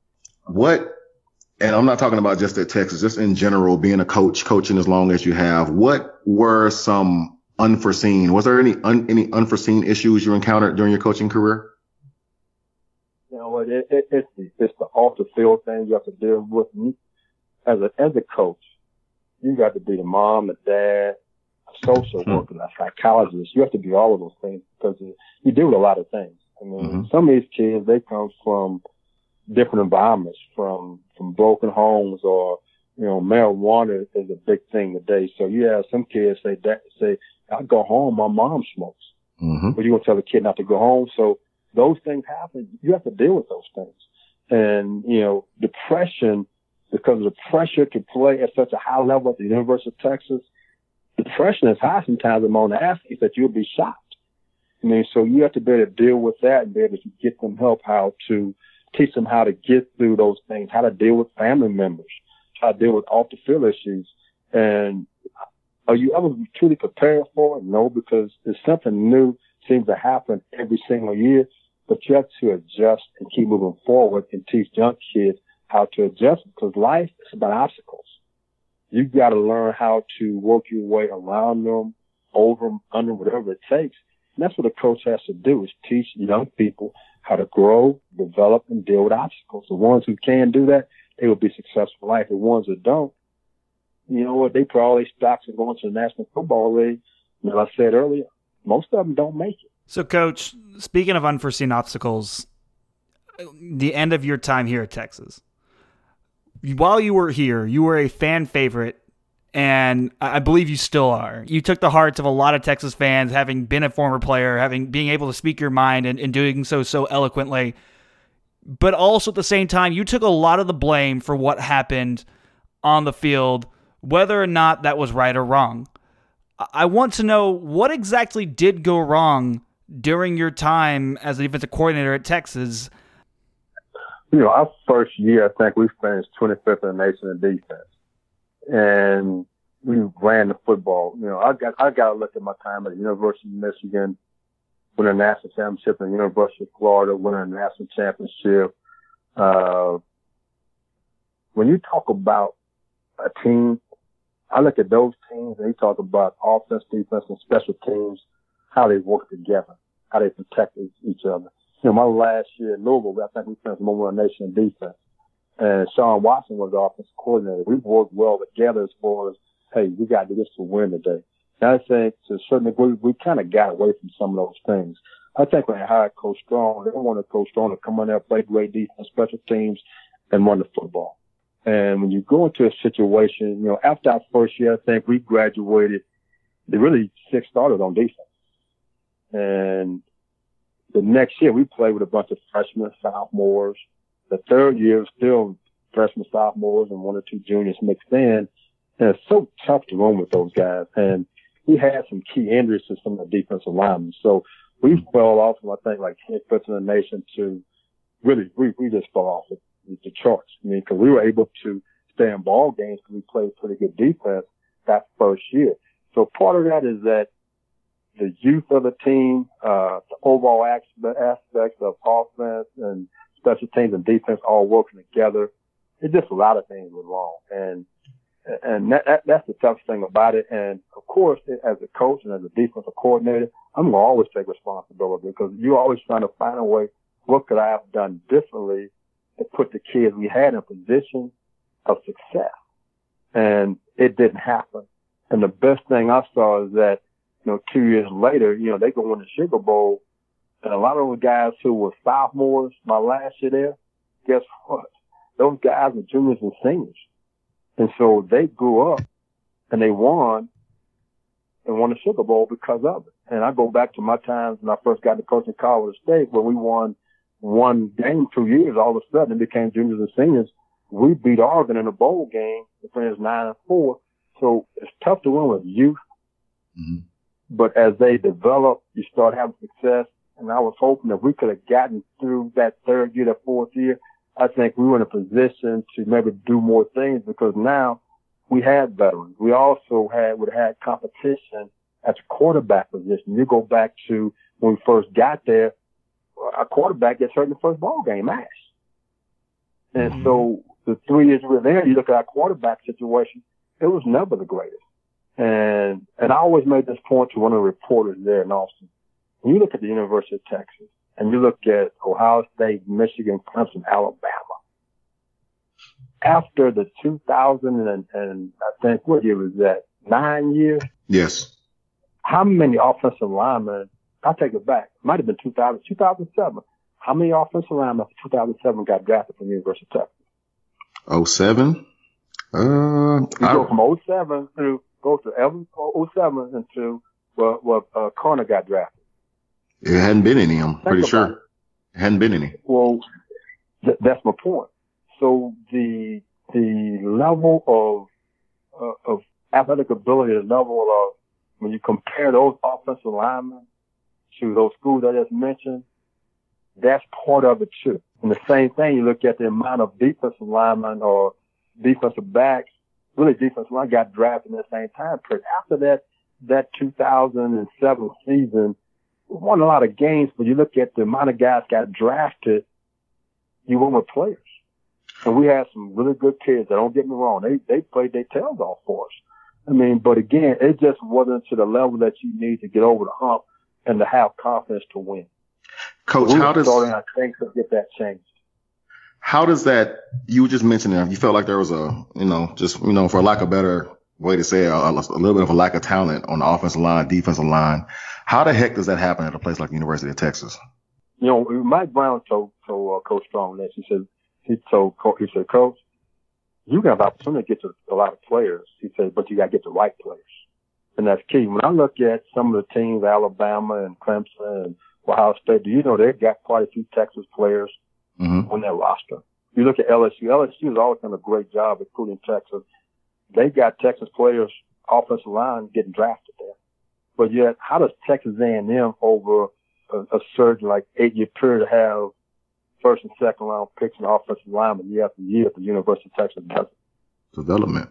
And I'm not talking about just at Texas, just in general, being a coach, coaching as long as you have, what were some was there any unforeseen issues you encountered during your coaching career? You know what? It's the off the field thing you have to deal with. As a coach, you got to be the mom, the dad, a social worker, a psychologist. You have to be all of those things because you deal with a lot of things. I mean, some of these kids, they come from different environments, from broken homes, or, you know, marijuana is a big thing today. So you have some kids say, I go home, my mom smokes. But you're going to tell the kid not to go home. So those things happen. You have to deal with those things. And, you know, depression, because of the pressure to play at such a high level at the University of Texas, depression is high sometimes among the athletes that you'll be shocked. I mean, so you have to be able to deal with that and be able to get them help, how to teach them how to get through those things, how to deal with family members, how to deal with off the field issues. And are you ever truly prepared for it? No, because there's something new seems to happen every single year, but you have to adjust and keep moving forward and teach young kids how to adjust, because life is about obstacles. You've got to learn how to work your way around them, over them, under, whatever it takes. And that's what a coach has to do, is teach young people how to grow, develop, and deal with obstacles. The ones who can do that, they will be successful in life. The ones that don't, you know what, they put all their stocks in going to the National Football League. And as I said earlier, most of them don't make it. So, Coach, speaking of unforeseen obstacles, the end of your time here at Texas, while you were here, you were a fan favorite, and I believe you still are. You took the hearts of a lot of Texas fans, having been a former player, being able to speak your mind and doing so eloquently. But also at the same time, you took a lot of the blame for what happened on the field, whether or not that was right or wrong. I want to know, what exactly did go wrong during your time as a defensive coordinator at Texas? You know, our first year, I think we finished 25th in the nation in defense. And we ran the football. You know, I got to look at my time at the University of Michigan, winning a national championship, and the University of Florida, winning a national championship. When you talk about a team, I look at those teams and you talk about offense, defense, and special teams, how they work together, how they protect each other. You know, my last year at Louisville, I think we finished number one nation in defense. And Sean Watson was the offensive coordinator. We worked well together as far as, hey, we got to do this to win today. And I think to a certain degree, we kind of got away from some of those things. I think when they hired Coach Strong, they wanted Coach Strong to come in there, play great defense, special teams, and run the football. And when you go into a situation, you know, after our first year, I think we graduated really 6 starters on defense. And the next year we played with a bunch of freshmen, sophomores. The third year still freshmen, sophomores, and 1 or 2 juniors mixed in. And it's so tough to run with those guys. And we had some key injuries to some of the defensive linemen. So we fell off from, I think, like 10th in the nation to really, we just fell off the charts. I mean, because we were able to stay in ball games because we played pretty good defense that first year. So part of that is that the youth of the team, the overall aspects of offense and special teams and defense all working together. It's just a lot of things went wrong. And that's the toughest thing about it. And of course, as a coach and as a defensive coordinator, I'm going to always take responsibility because you're always trying to find a way, what could I have done differently to put the kids we had in a position of success? And it didn't happen. And the best thing I saw is that, 2 years later, they go win the Sugar Bowl. And a lot of those guys who were sophomores my last year there, guess what? Those guys are juniors and seniors. And so they grew up and they won the Sugar Bowl because of it. And I go back to my times when I first got to coaching Colorado State, where we won one game 2 years, all of a sudden it became juniors and seniors. We beat Oregon in a bowl game. The friends 9-4. So it's tough to win with youth. Mm-hmm. But as they develop, you start having success. And I was hoping that we could have gotten through that third year, that fourth year. I think we were in a position to maybe do more things because now we had veterans. We also would have had competition at the quarterback position. You go back to when we first got there, our quarterback gets hurt in the first ball game, Ash. And so the 3 years we were there, you look at our quarterback situation, it was never the greatest. And I always made this point to one of the reporters there in Austin. When you look at the University of Texas and you look at Ohio State, Michigan, Clemson, Alabama, after the 2000 and I think what year was that? 9 years? Yes. How many offensive linemen, I'll take it back. It might have been 2007. How many offensive linemen after 2007 got drafted from the University of Texas? 07? You go from 07 through, go to 07 into Corner got drafted. It hadn't been any, I'm pretty sure. It hadn't been any. Well, that's my point. So the level of athletic ability, the level of, when you compare those offensive linemen to those schools I just mentioned, that's part of it too. And the same thing, you look at the amount of defensive linemen or defensive backs, really defensive line got drafted in the same time period. After that 2007 season, we won a lot of games, but you look at the amount of guys got drafted, you won with players. And we had some really good kids that, don't get me wrong, they played their tails off for us. I mean, but again, it just wasn't to the level that you need to get over the hump and to have confidence to win. Coach, so how does things to get that changed? How does that? You just mentioned that you felt like there was for lack of a better way to say it, a little bit of a lack of talent on the offensive line, defensive line. How the heck does that happen at a place like the University of Texas? Mike Brown told Coach Strong this. He said, Coach, you got the opportunity to get to a lot of players. He said, but you got to get the right players. And that's key. When I look at some of the teams, Alabama and Clemson and Ohio State, do you know they've got quite a few Texas players on their roster? You look at LSU. LSU has always done a great job recruiting Texas. They got Texas players, offensive line, getting drafted there. But yet, how does Texas A&M over a certain 8-year period have first and second round picks and offensive linemen year after year at the University of Texas does it? Development.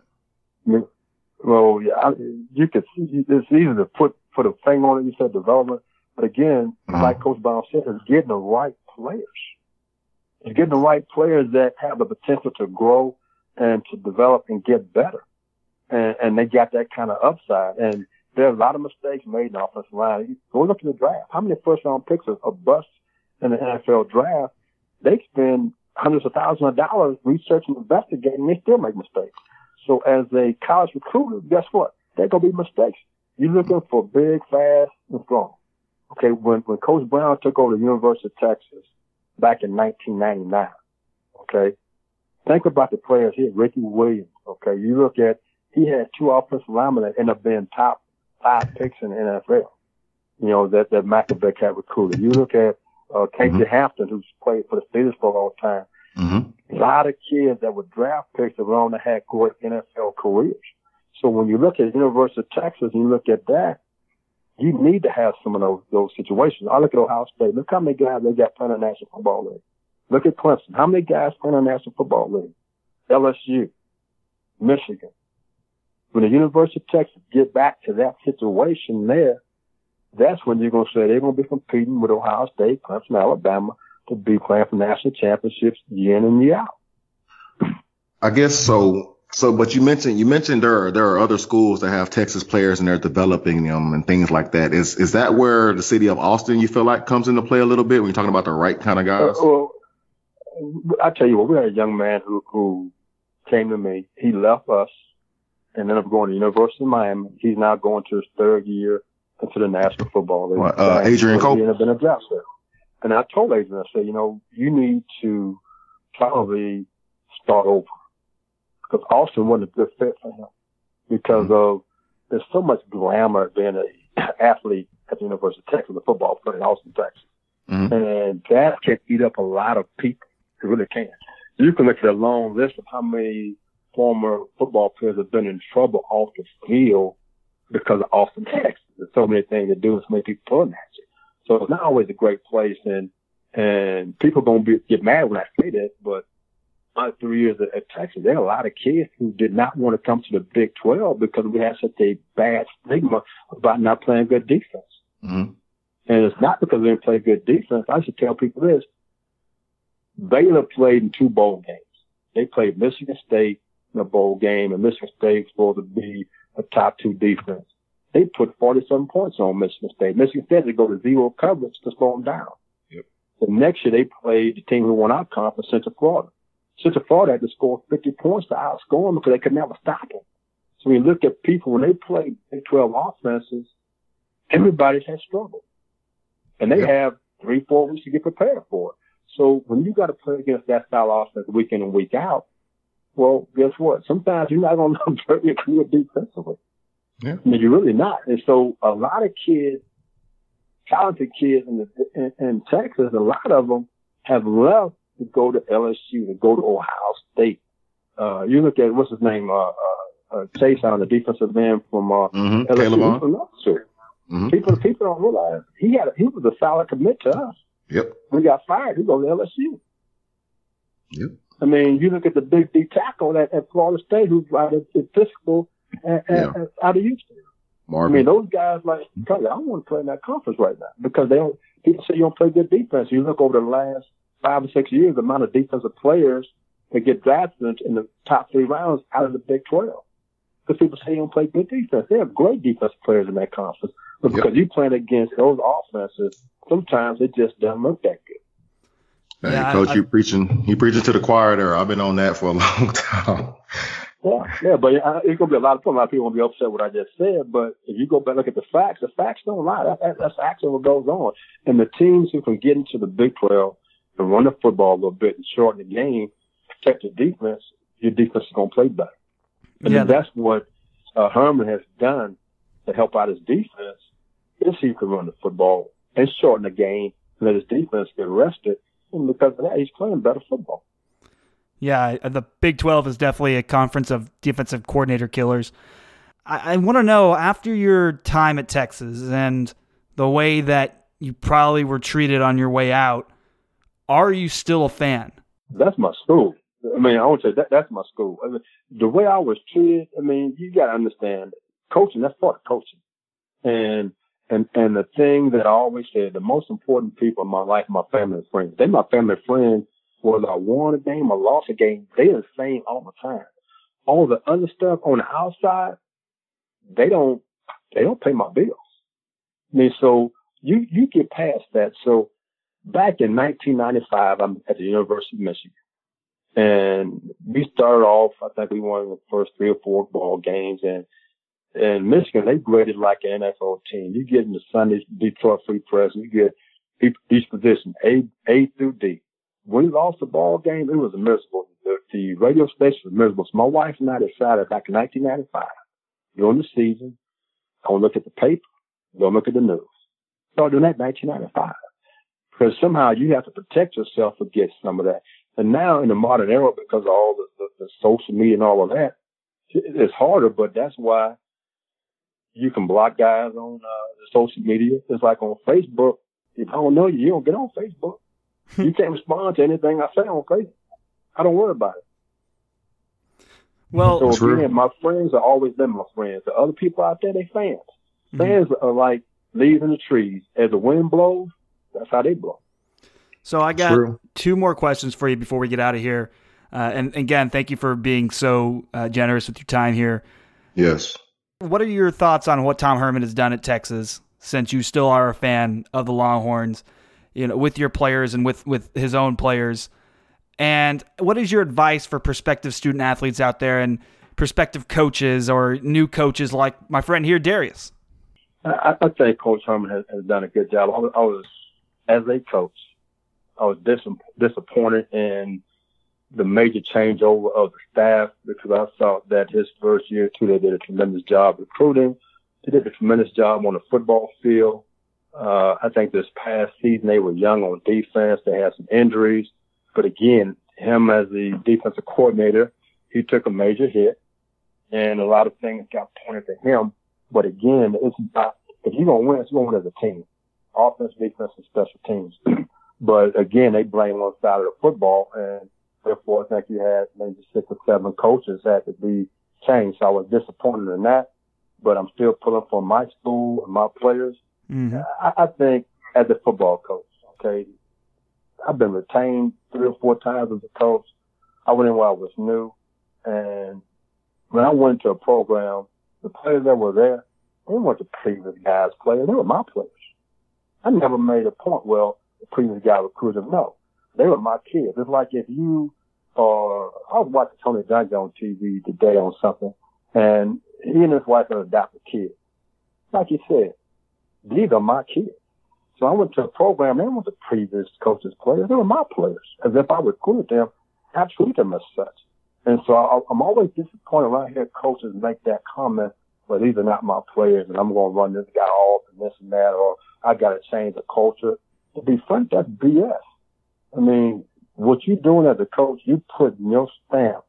Well, yeah, you could see it's easy to put a finger on it. You said development, but again, like Coach Brown said, it's getting the right players. It's getting the right players that have the potential to grow and to develop and get better, and they got that kind of upside. And there's a lot of mistakes made in the offensive line. Go look at the draft. How many first round picks are bust in the NFL draft? They spend hundreds of thousands of dollars researching, investigating, and they still make mistakes. So as a college recruiter, guess what? There going to be mistakes. You're looking for big, fast, and strong. Okay, when Coach Brown took over the University of Texas back in 1999, okay, think about the players here. Ricky Williams, okay, you look at, he had 2 offensive linemen that ended up being top 5 picks in the NFL. You know, that Mackenbeck had recruited. You look at Casey Hampton, who's played for the Steelers for a long time. A lot of kids that were draft picks around that had great NFL careers. So when you look at University of Texas and you look at that, you need to have some of those situations. I look at Ohio State. Look how many guys they got playing in the National Football League. Look at Clemson. How many guys playing in the National Football League? LSU, Michigan. When the University of Texas get back to that situation there, that's when you're going to say they're going to be competing with Ohio State, Clemson, Alabama to be playing for national championships year in and year out. I guess so. But you mentioned there are other schools that have Texas players and they're developing them and things like that. Is that where the city of Austin, you feel like, comes into play a little bit when you're talking about the right kind of guys? Well, I tell you what, we had a young man who came to me. He left us and ended up going to the University of Miami. He's now going to his 3rd year into the National Football League. Adrian Cope? He ended up in a draft sale. And I told Adrian, I said, you know, you need to probably start over. Because Austin wasn't a good fit for him. Because of, there's so much glamour being an athlete at the University of Texas, a football player in Austin, Texas. And that can eat up a lot of people. It really can. You can look at a long list of how many former football players have been in trouble off the field because of Austin, Texas. There's so many things to do and so many people pulling at you. So it's not always a great place, and people are going to get mad when I say this, but my 3 years at Texas, there are a lot of kids who did not want to come to the Big 12 because we had such a bad stigma about not playing good defense. And it's not because they didn't play good defense. I should tell people this. Baylor played in 2 bowl games. They played Michigan State in a bowl game, and Michigan State was supposed to be a top 2 defense. They put 47 points on Michigan State. Michigan State had to go to 0 coverage to slow them down. The next year, they played the team who won our conference, Central Florida. Central Florida had to score 50 points to outscore them because they could never stop them. So when you look at people, when they play Big 12 offenses, everybody has struggled. And they have 3-4 weeks to get prepared for it. So when you got to play against that style of offense week in and week out, well, guess what? Sometimes you're not going to learn your career defensively. I mean, you're really not. And so a lot of kids, talented kids in Texas, a lot of them have left to go to LSU, to go to Ohio State. You look at, what's his name, Chase on the defensive end from LSU. People don't realize he was a solid commit to us. When he got fired, he goes to LSU. I mean, you look at the big D tackle at Florida State who's out of physical out of Houston. Marvin. I mean, those guys like, I don't want to play in that conference right now because people say you don't play good defense. You look over the last 5 or 6 years, the amount of defensive players that get drafted in the top 3 rounds out of the Big 12. Because people say you don't play good defense. They have great defensive players in that conference. But because you're playing against those offenses, sometimes it just doesn't look that good. Hey, Coach, you preaching to the choir there. I've been on that for a long time. But it's going to be a lot of people going to be upset with what I just said. But if you go back and look at the facts don't lie. That's actually what goes on. And the teams who can get into the Big 12 and run the football a little bit and shorten the game, protect the defense, your defense is going to play better. And that's what Herman has done to help out his defense. Is he can run the football and shorten the game and let his defense get rested. And because of that, he's playing better football. Yeah, the Big 12 is definitely a conference of defensive coordinator killers. I want to know, after your time at Texas and the way that you probably were treated on your way out, are you still a fan? That's my school. I mean, I want to say that's my school. I mean, the way I was treated, I mean, you got to understand, coaching, that's part of coaching. And the thing that I always said, the most important people in my life are my family and friends. They're my family and friends. Whether I won a game or lost a game, they're the same all the time. All the other stuff on the outside, they don't pay my bills. I mean, so you get past that. So back in 1995, I'm at the University of Michigan. And we started off, I think we won the first 3 or 4 ball games. And Michigan, they graded like an NFL team. You get in the Sunday Detroit Free Press, you get each position, A through D. When we lost the ball game, it was miserable. The radio station was miserable. So my wife and I decided back in 1995, during the season, Don't look at the paper. Don't look at the news. Started doing that in 1995. Because somehow you have to protect yourself against some of that. And now in the modern era, because of all the social media and all of that, it's harder, but that's why you can block guys on the social media. It's like on Facebook. If I don't know you, you don't get on Facebook. You can't respond to anything I say on Facebook. I don't worry about it. Well, so again, my friends have always been my friends. The other people out there, they fans. Fans are like leaves in the trees. As the wind blows, that's how they blow. So I got two more questions for you before we get out of here. And again, thank you for being so generous with your time here. Yes. What are your thoughts on what Tom Herman has done at Texas, since you still are a fan of the Longhorns, with your players and with his own players? And what is your advice for prospective student athletes out there and prospective coaches or new coaches like my friend here, Darius? I think Coach Herman has done a good job. I was, as a coach, I was disappointed in the major changeover of the staff, because I thought that his first year or two, they did a tremendous job recruiting. They did a tremendous job on the football field. I think this past season they were young on defense. They had some injuries. But again, him as the defensive coordinator, he took a major hit, and a lot of things got pointed to him. But again, it's about, if you're going to win, it's going to win as a team. Offense, defense, and special teams. But again, they blame one side of the football, and therefore I think you had maybe 6 or 7 coaches had to be changed. So I was disappointed in that, but I'm still pulling for my school and my players. Mm-hmm. I think as a football coach, okay, I've been retained 3 or 4 times as a coach. I went in while I was new, and when I went to a program, the players that were there, they weren't the previous guys' players. They were my players. I never made a point, well, the previous guy recruited them. No, they were my kids. It's like if you are, I was watching Tony Dungy on TV today on something, and he and his wife had adopted kids. Like he said, these are my kids. So I went to a program, they weren't the previous coaches' players. They were my players. As if I recruited them, I treat them as such. And so I'm always disappointed when I hear coaches make that comment, well, these are not my players, and I'm going to run this guy off and this and that, or I got to change the culture. To be frank, that's BS. I mean, what you're doing as a coach, you put your stamp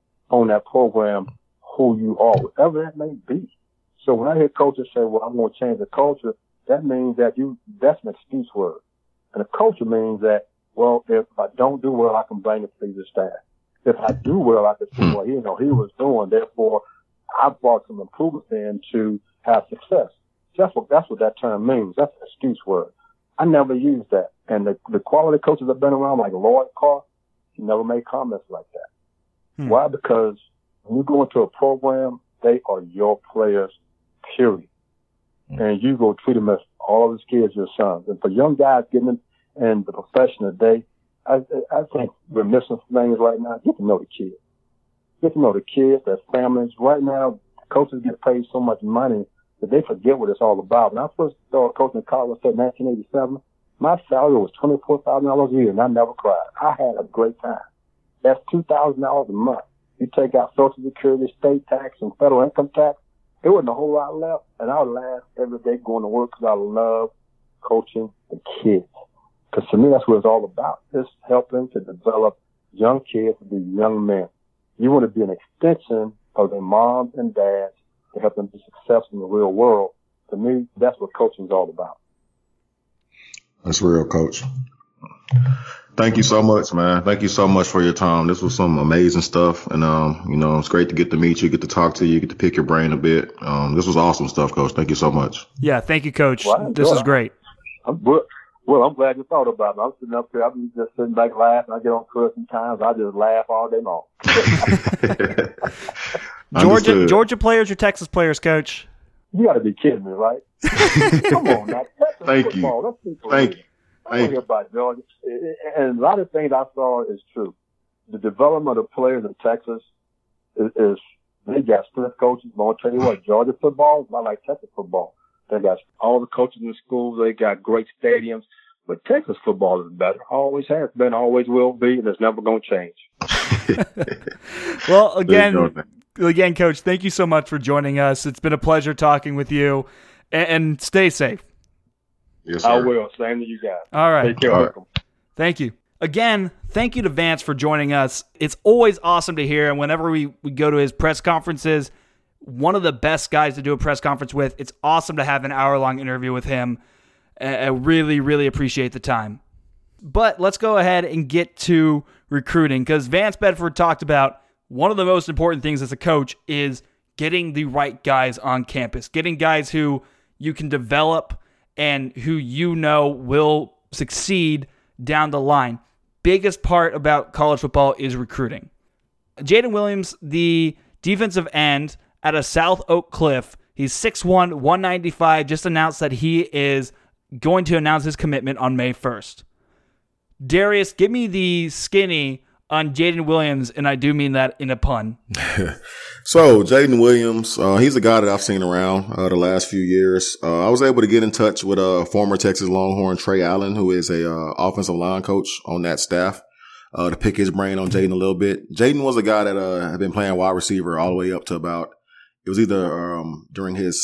on that program, who you are, whatever that may be. So when I hear coaches say, well, I'm going to change the culture, that means that that's an excuse word. And a culture means that, well, if I don't do well, I can blame the previous staff. If I do well, I can say, well, he was doing, therefore I brought some improvements in to have success. That's what that term means. That's an excuse word. I never use that. And the quality coaches I've been around, like Lloyd Carr, he never made comments like that. Why? Because when you go into a program, they are your players, period. And you go treat them as all of his kids your sons. And for young guys getting in the profession today, I think we're missing things right now. Get to know the kids. Get to know the kids, their families. Right now, coaches get paid so much money that they forget what it's all about. When I first started coaching in college in 1987, my salary was $24,000 a year, and I never cried. I had a great time. That's $2,000 a month. You take out Social Security, state tax, and federal income tax, there wasn't a whole lot left, and I would laugh every day going to work because I love coaching the kids. Because to me, that's what it's all about. It's helping to develop young kids to be young men. You want to be an extension of their moms and dads to help them be successful in the real world. To me, that's what coaching is all about. That's real, Coach. Thank you so much, man. Thank you so much for your time. This was some amazing stuff. And, it's great to get to meet you, get to talk to you, get to pick your brain a bit. This was awesome stuff, Coach. Thank you so much. Yeah, thank you, Coach. Well, this is great. I'm glad you thought about it. I'm sitting up here. I'm just sitting back laughing. I get on Twitter sometimes. I just laugh all day long. Georgia players or Texas players, Coach? You got to be kidding me, right? Come on, now. Thank you. Thank you. I don't hear about Georgia. And a lot of things I saw is true. The development of players in Texas is they got strength coaches. But I'll tell you what, Georgia football is not like Texas football. They got all the coaches in the schools. They got great stadiums. But Texas football is better. Always has been, always will be, and it's never going to change. Well, again, Again, Coach, thank you so much for joining us. It's been a pleasure talking with you, and stay safe. Yes, sir. I will. Same to you guys. All right. Take care. All right. Thank you. Again, thank you to Vance for joining us. It's always awesome to hear, and whenever we go to his press conferences, one of the best guys to do a press conference with. It's awesome to have an hour-long interview with him. I really, really appreciate the time. But let's go ahead and get to recruiting, because Vance Bedford talked about one of the most important things as a coach is getting the right guys on campus, getting guys who you can develop and who you know will succeed down the line. Biggest part about college football is recruiting. Jaden Williams, the defensive end out of South Oak Cliff, he's 6'1", 195, just announced that he is going to announce his commitment on May 1st. Darius, give me the skinny on Jaden Williams, and I do mean that in a pun. So Jaden Williams, he's a guy that I've seen around the last few years. I was able to get in touch with former Texas Longhorn Trey Allen, who is a offensive line coach on that staff, to pick his brain on Jaden a little bit. Jaden was a guy that had been playing wide receiver all the way up to about, it was either during his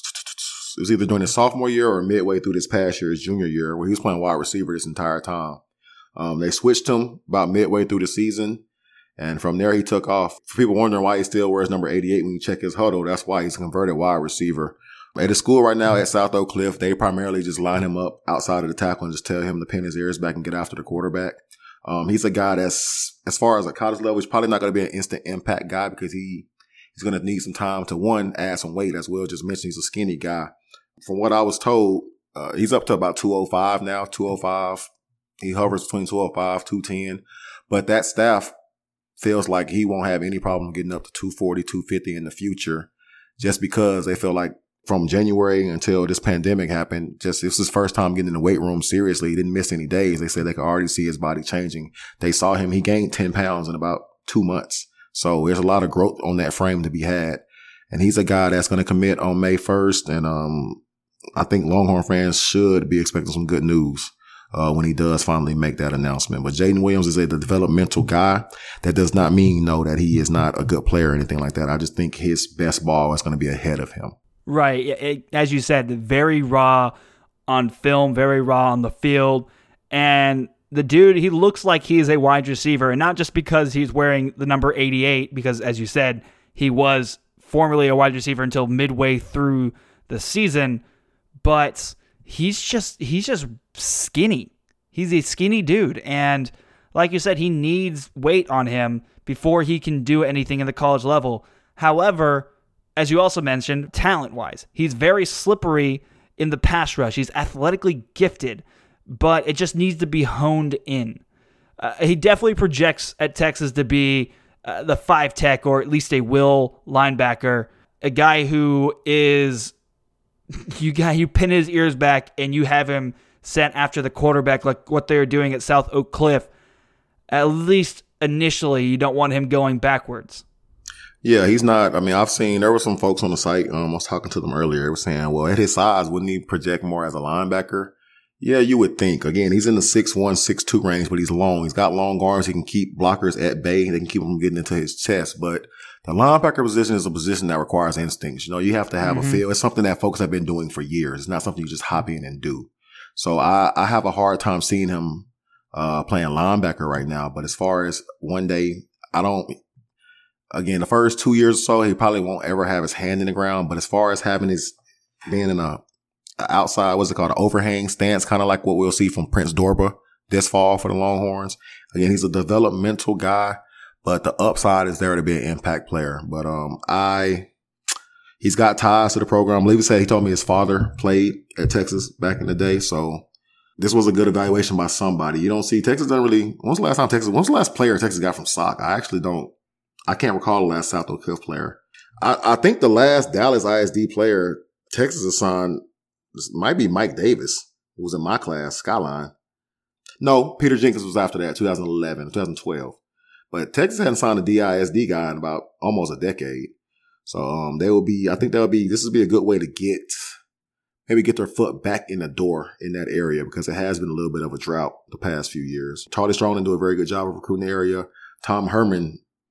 sophomore year or midway through this past year, his junior year, where he was playing wide receiver this entire time. They switched him about midway through the season, and from there he took off. For people wondering why he still wears number 88 when you check his huddle, that's why he's a converted wide receiver. At his school right now at South Oak Cliff, they primarily just line him up outside of the tackle and just tell him to pin his ears back and get after the quarterback. He's a guy that's, as far as a college level, he's probably not going to be an instant impact guy because he's going to need some time to, one, add some weight, as Will just mentioned. He's a skinny guy. From what I was told, he's up to about 205 now, 205. He hovers between 205, 210. But that staff feels like he won't have any problem getting up to 240, 250 in the future, just because they feel like from January until this pandemic happened, this was his first time getting in the weight room seriously. He didn't miss any days. They said they could already see his body changing. They saw him. He gained 10 pounds in about 2 months. So there's a lot of growth on that frame to be had. And he's a guy that's going to commit on May 1st. And I think Longhorn fans should be expecting some good news when he does finally make that announcement. But Jaden Williams is a developmental guy. That does not mean, that he is not a good player or anything like that. I just think his best ball is going to be ahead of him. Right. As you said, very raw on film, very raw on the field. And the dude, he looks like he is a wide receiver, and not just because he's wearing the number 88, because as you said, he was formerly a wide receiver until midway through the season, but he's just skinny. He's a skinny dude. And like you said, he needs weight on him before he can do anything in the college level. However, as you also mentioned, talent-wise, he's very slippery in the pass rush. He's athletically gifted, but it just needs to be honed in. He definitely projects at Texas to be the 5 tech, or at least a will linebacker, a guy who is, you pin his ears back and you have him sent after the quarterback like what they're doing at South Oak Cliff. At least initially, you don't want him going backwards. Yeah, he's not. I mean, there were some folks on the site, I was talking to them earlier, they were saying, well, at his size, wouldn't he project more as a linebacker? Yeah, you would think. Again, he's in the 6'1", 6'2" range, but he's long. He's got long arms. He can keep blockers at bay. They can keep him from getting into his chest. But the linebacker position is a position that requires instincts. You have to have a feel. It's something that folks have been doing for years. It's not something you just hop in and do. So I have a hard time seeing him playing linebacker right now. But as far as one day, again, the first 2 years or so, he probably won't ever have his hand in the ground. But as far as being in a outside, what's it called, an overhang stance, kind of like what we'll see from Prince Dorba this fall for the Longhorns. Again, he's a developmental guy, but the upside is there to be an impact player. But he's got ties to the program. I believe he told me his father played at Texas back in the day. So this was a good evaluation by somebody. You don't see Texas doesn't really. When's the last player Texas got from SOC? I can't recall the last South Oak Cliff player. I think the last Dallas ISD player Texas assigned might be Mike Davis, who was in my class, Skyline. No, Peter Jenkins was after that, 2012. But Texas hadn't signed a DISD guy in about almost a decade. So this would be a good way to get their foot back in the door in that area, because it has been a little bit of a drought the past few years. Charlie Strong didn't do a very good job of recruiting the area. Tom Herman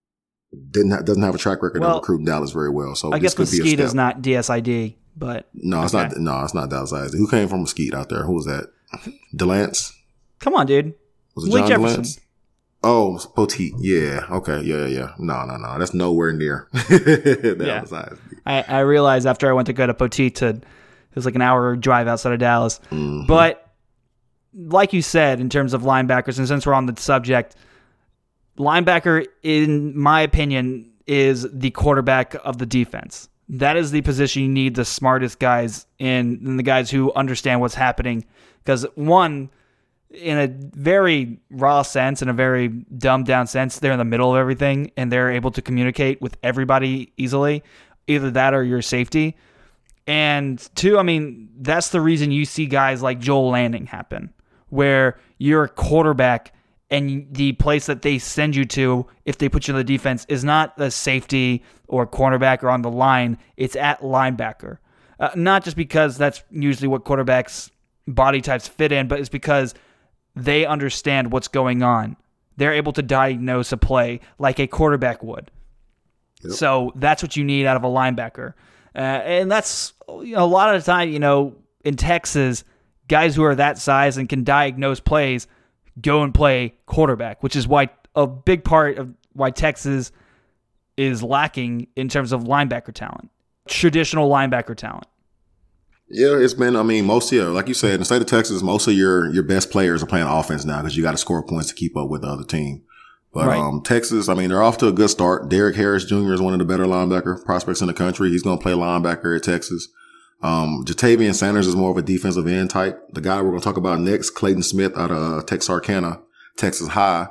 doesn't have a track record of recruiting Dallas very well. So I guess Mesquite is not DSID, but no, it's not. No, it's not Dallas ISD. Who came from Mesquite out there? Who was that? DeLance? Come on, dude. Was it John DeLance? Oh, Poteet. Yeah. Okay. Yeah. No. That's nowhere near Dallas ISD. I realized after I went to go to Poteet, it was like an hour drive outside of Dallas. Mm-hmm. But like you said, in terms of linebackers, and since we're on the subject, linebacker, in my opinion, is the quarterback of the defense. That is the position you need the smartest guys in, and the guys who understand what's happening. Because one, in a very raw sense, in a very dumbed down sense, they're in the middle of everything and they're able to communicate with everybody easily. Either that or your safety. And two, I mean, that's the reason you see guys like Joel Lanning happen, where you're a quarterback and the place that they send you to, if they put you in the defense, is not the safety or cornerback or on the line. It's at linebacker. Not just because that's usually what quarterbacks' body types fit in, but it's because they understand what's going on. They're able to diagnose a play like a quarterback would. Yep. So that's what you need out of a linebacker. And that's, a lot of the time, in Texas, guys who are that size and can diagnose plays go and play quarterback, which is why a big part of why Texas is lacking in terms of linebacker talent, traditional linebacker talent. Yeah, it's been, most of like you said, in the state of Texas, most of your best players are playing offense now because you got to score points to keep up with the other team. But right. Texas, they're off to a good start. Derek Harris Jr. is one of the better linebacker prospects in the country. He's going to play linebacker at Texas. Jatavian Sanders is more of a defensive end type. The guy we're going to talk about next, Clayton Smith out of Texarkana, Texas High.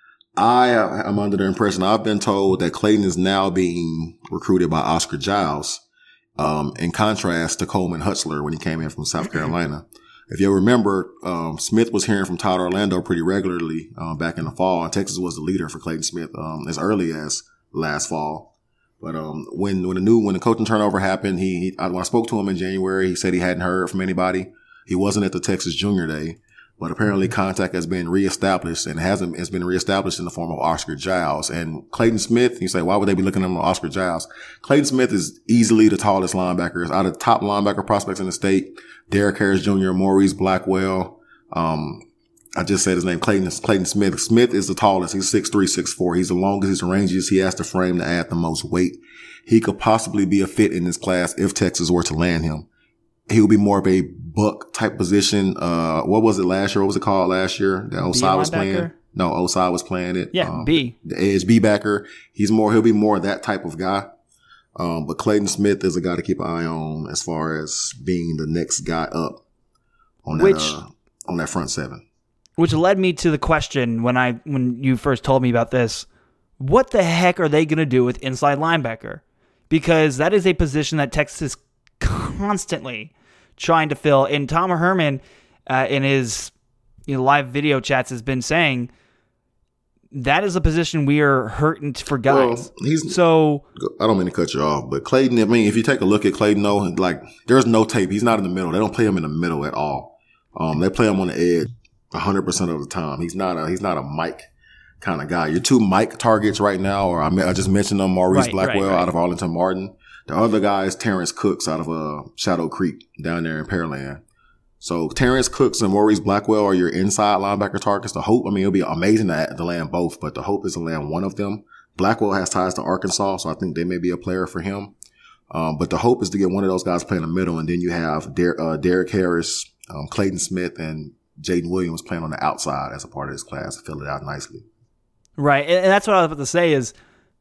I am under the impression, I've been told that Clayton is now being recruited by Oscar Giles. In contrast to Coleman Hutzler when he came in from South Carolina. If you remember, Smith was hearing from Todd Orlando pretty regularly back in the fall, and Texas was the leader for Clayton Smith as early as last fall. But when the coaching turnover happened, when I spoke to him in January, he said he hadn't heard from anybody. He wasn't at the Texas Junior Day, but apparently contact has been reestablished, and it's been reestablished in the form of Oscar Giles. And Clayton Smith, you say, why would they be looking at him Oscar Giles? Clayton Smith is easily the tallest linebacker. Out of the top linebacker prospects in the state, Derek Harris Jr., Maurice Blackwell. I just said his name, Clayton Smith. Smith is the tallest. He's 6'3", 6'4". He's the longest. He's the rangiest. He has the frame to add the most weight. He could possibly be a fit in this class if Texas were to land him. He would be more of a buck type position. What was it last year? What was it called last year that Osai was playing? No, Osai was playing it. Yeah, B. The edge B backer. He'll be more that type of guy. But Clayton Smith is a guy to keep an eye on as far as being the next guy up on that front seven. Which led me to the question when you first told me about this, what the heck are they going to do with inside linebacker? Because that is a position that Texas is constantly trying to fill. And Tom Herman, in his live video chats, has been saying that is a position we are hurting for guys. Well, I don't mean to cut you off, but Clayton, if you take a look at Clayton, though, there's no tape. He's not in the middle. They don't play him in the middle at all. They play him on the edge 100% of the time. He's not a Mike kind of guy. Your two Mike targets right now, or I just mentioned them, Maurice Blackwell out of Arlington Martin. The other guy is Terrence Cooks out of Shadow Creek down there in Pearland. So Terrence Cooks and Maurice Blackwell are your inside linebacker targets. The hope, it'll be amazing to land both, but the hope is to land one of them. Blackwell has ties to Arkansas, so I think they may be a player for him. But the hope is to get one of those guys playing in the middle, and then you have Derek Harris, Clayton Smith, and Jaden Williams playing on the outside as a part of this class to fill it out nicely. Right, and that's what I was about to say is,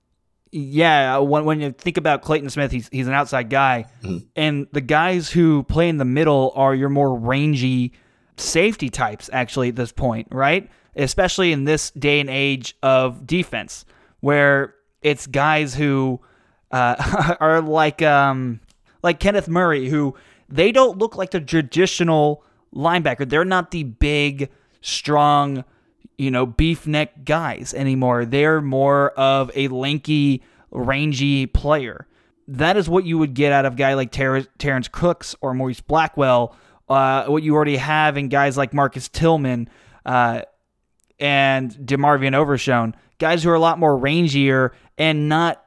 yeah, when you think about Clayton Smith, he's an outside guy, and the guys who play in the middle are your more rangy safety types, actually, at this point, right? Especially in this day and age of defense, where it's guys who are like Kenneth Murray, who they don't look like the traditional linebacker. They're not the big, strong, beef neck guys anymore. They're more of a lanky, rangy player. That is what you would get out of a guy like Terrence Cooks or Maurice Blackwell, what you already have in guys like Marcus Tillman. and DeMarvion Overshown, guys who are a lot more rangier and not,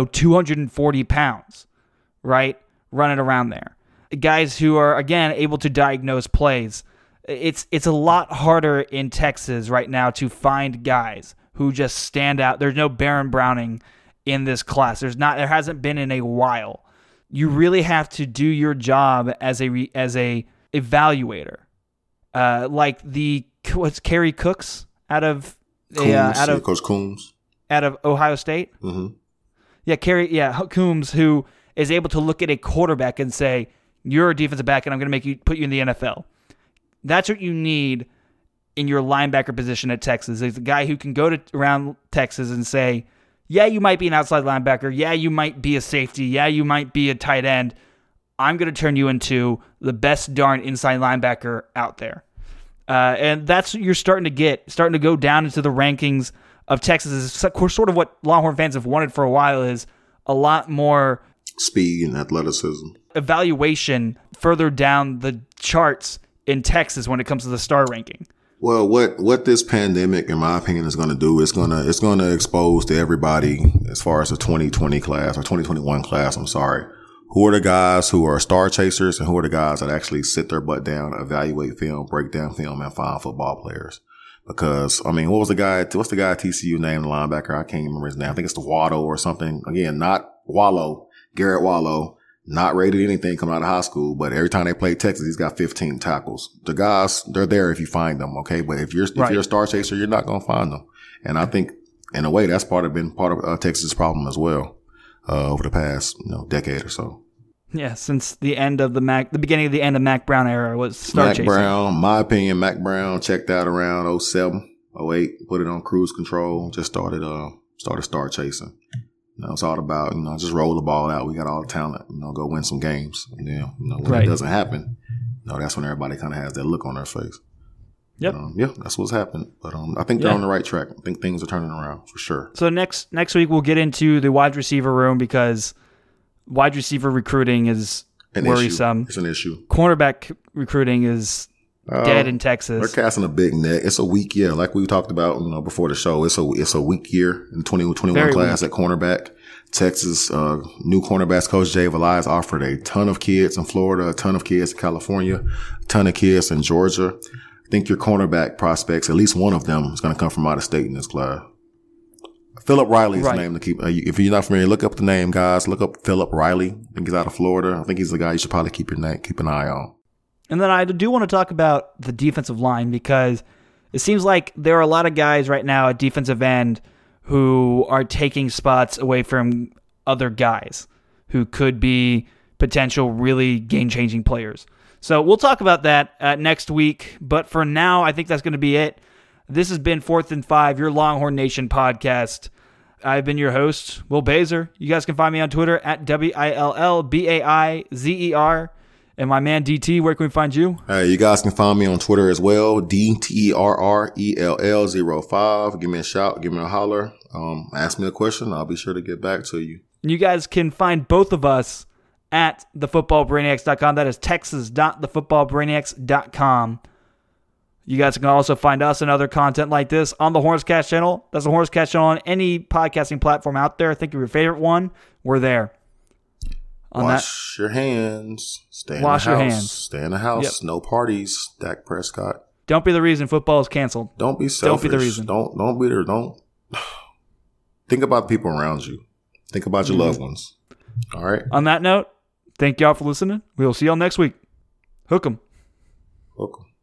240 pounds, right? Running around there. Guys who are, again, able to diagnose plays. It's a lot harder in Texas right now to find guys who just stand out. There's no Baron Browning in this class. There hasn't been in a while. You really have to do your job as a evaluator. Like what's Kerry Cooks out of Coach Coombs out of Ohio State. Mm-hmm. Yeah, Coombs, who is able to look at a quarterback and say, "You're a defensive back, and I'm going to put you in the NFL." That's what you need in your linebacker position at Texas. Is a guy who can go around Texas and say, "Yeah, you might be an outside linebacker. Yeah, you might be a safety. Yeah, you might be a tight end. I'm going to turn you into the best darn inside linebacker out there." And that's what you're starting to go down into the rankings of Texas. Is sort of what Longhorn fans have wanted for a while, is a lot more speed and athleticism. Evaluation further down the charts in Texas when it comes to the star ranking. Well, what this pandemic, in my opinion, is going to do is going to expose to everybody, as far as the 2020 class or 2021 class, who are the guys who are star chasers and who are the guys that actually sit their butt down, evaluate film, break down film, and find football players. Because, what's the guy at TCU named the linebacker? I can't even remember his name. I think it's the Wallow or something. Again, not Wallow, Garrett Wallow, not rated anything coming out of high school, but every time they play Texas, he's got 15 tackles. The guys, they're there if you find them, okay? But if you're a star chaser, you're not going to find them. And I think, in a way, that's been part of Texas' problem as well, over the past, decade or so. Yeah, since the beginning of the end of Mack Brown era was star chasing. Mack Brown, my opinion, Mack Brown checked out around 07, 08, put it on cruise control, just started star chasing. It's all about, just roll the ball out. We got all the talent, go win some games. And then, when it doesn't happen, that's when everybody kind of has that look on their face. Yep. That's what's happened. But I think they're on the right track. I think things are turning around for sure. So next week we'll get into the wide receiver room, because wide receiver recruiting is worrisome. It's an issue. Cornerback recruiting is dead in Texas. They're casting a big net. It's a weak year, like we talked about, before the show. It's a weak year in the 2021 class at cornerback. Texas new cornerbacks coach Jay Valais offered a ton of kids in Florida, a ton of kids in California, a ton of kids in Georgia. I think your cornerback prospects, at least one of them, is going to come from out of state in this class. Philip Riley is the name to keep. If you're not familiar, look up the name, guys. Look up Philip Riley. I think he's out of Florida. I think he's the guy you should probably keep an eye on. And then I do want to talk about the defensive line, because it seems like there are a lot of guys right now at defensive end who are taking spots away from other guys who could be potential really game-changing players. So we'll talk about that next week. But for now, I think that's going to be it. This has been 4th and 5, your Longhorn Nation podcast. I've been your host, Will Baizer. You guys can find me on Twitter at WILLBAIZER. And my man DT, where can we find you? You guys can find me on Twitter as well, DTERRELL05. Give me a shout, give me a holler. Ask me a question. I'll be sure to get back to you. You guys can find both of us at thefootballbrainiacs.com. That is texas.thefootballbrainiacs.com. You guys can also find us and other content like this on the Hornscast channel. That's the Hornscast channel on any podcasting platform out there. Think of your favorite one. We're there. Wash your hands. Stay in the house. Stay in the house. Yep. No parties. Dak Prescott. Don't be the reason football is canceled. Don't be selfish. Don't be the reason. Don't be there. Don't. Think about the people around you. Think about your loved ones. All right. On that note, thank y'all for listening. We will see y'all next week. Hook 'em. Hook 'em.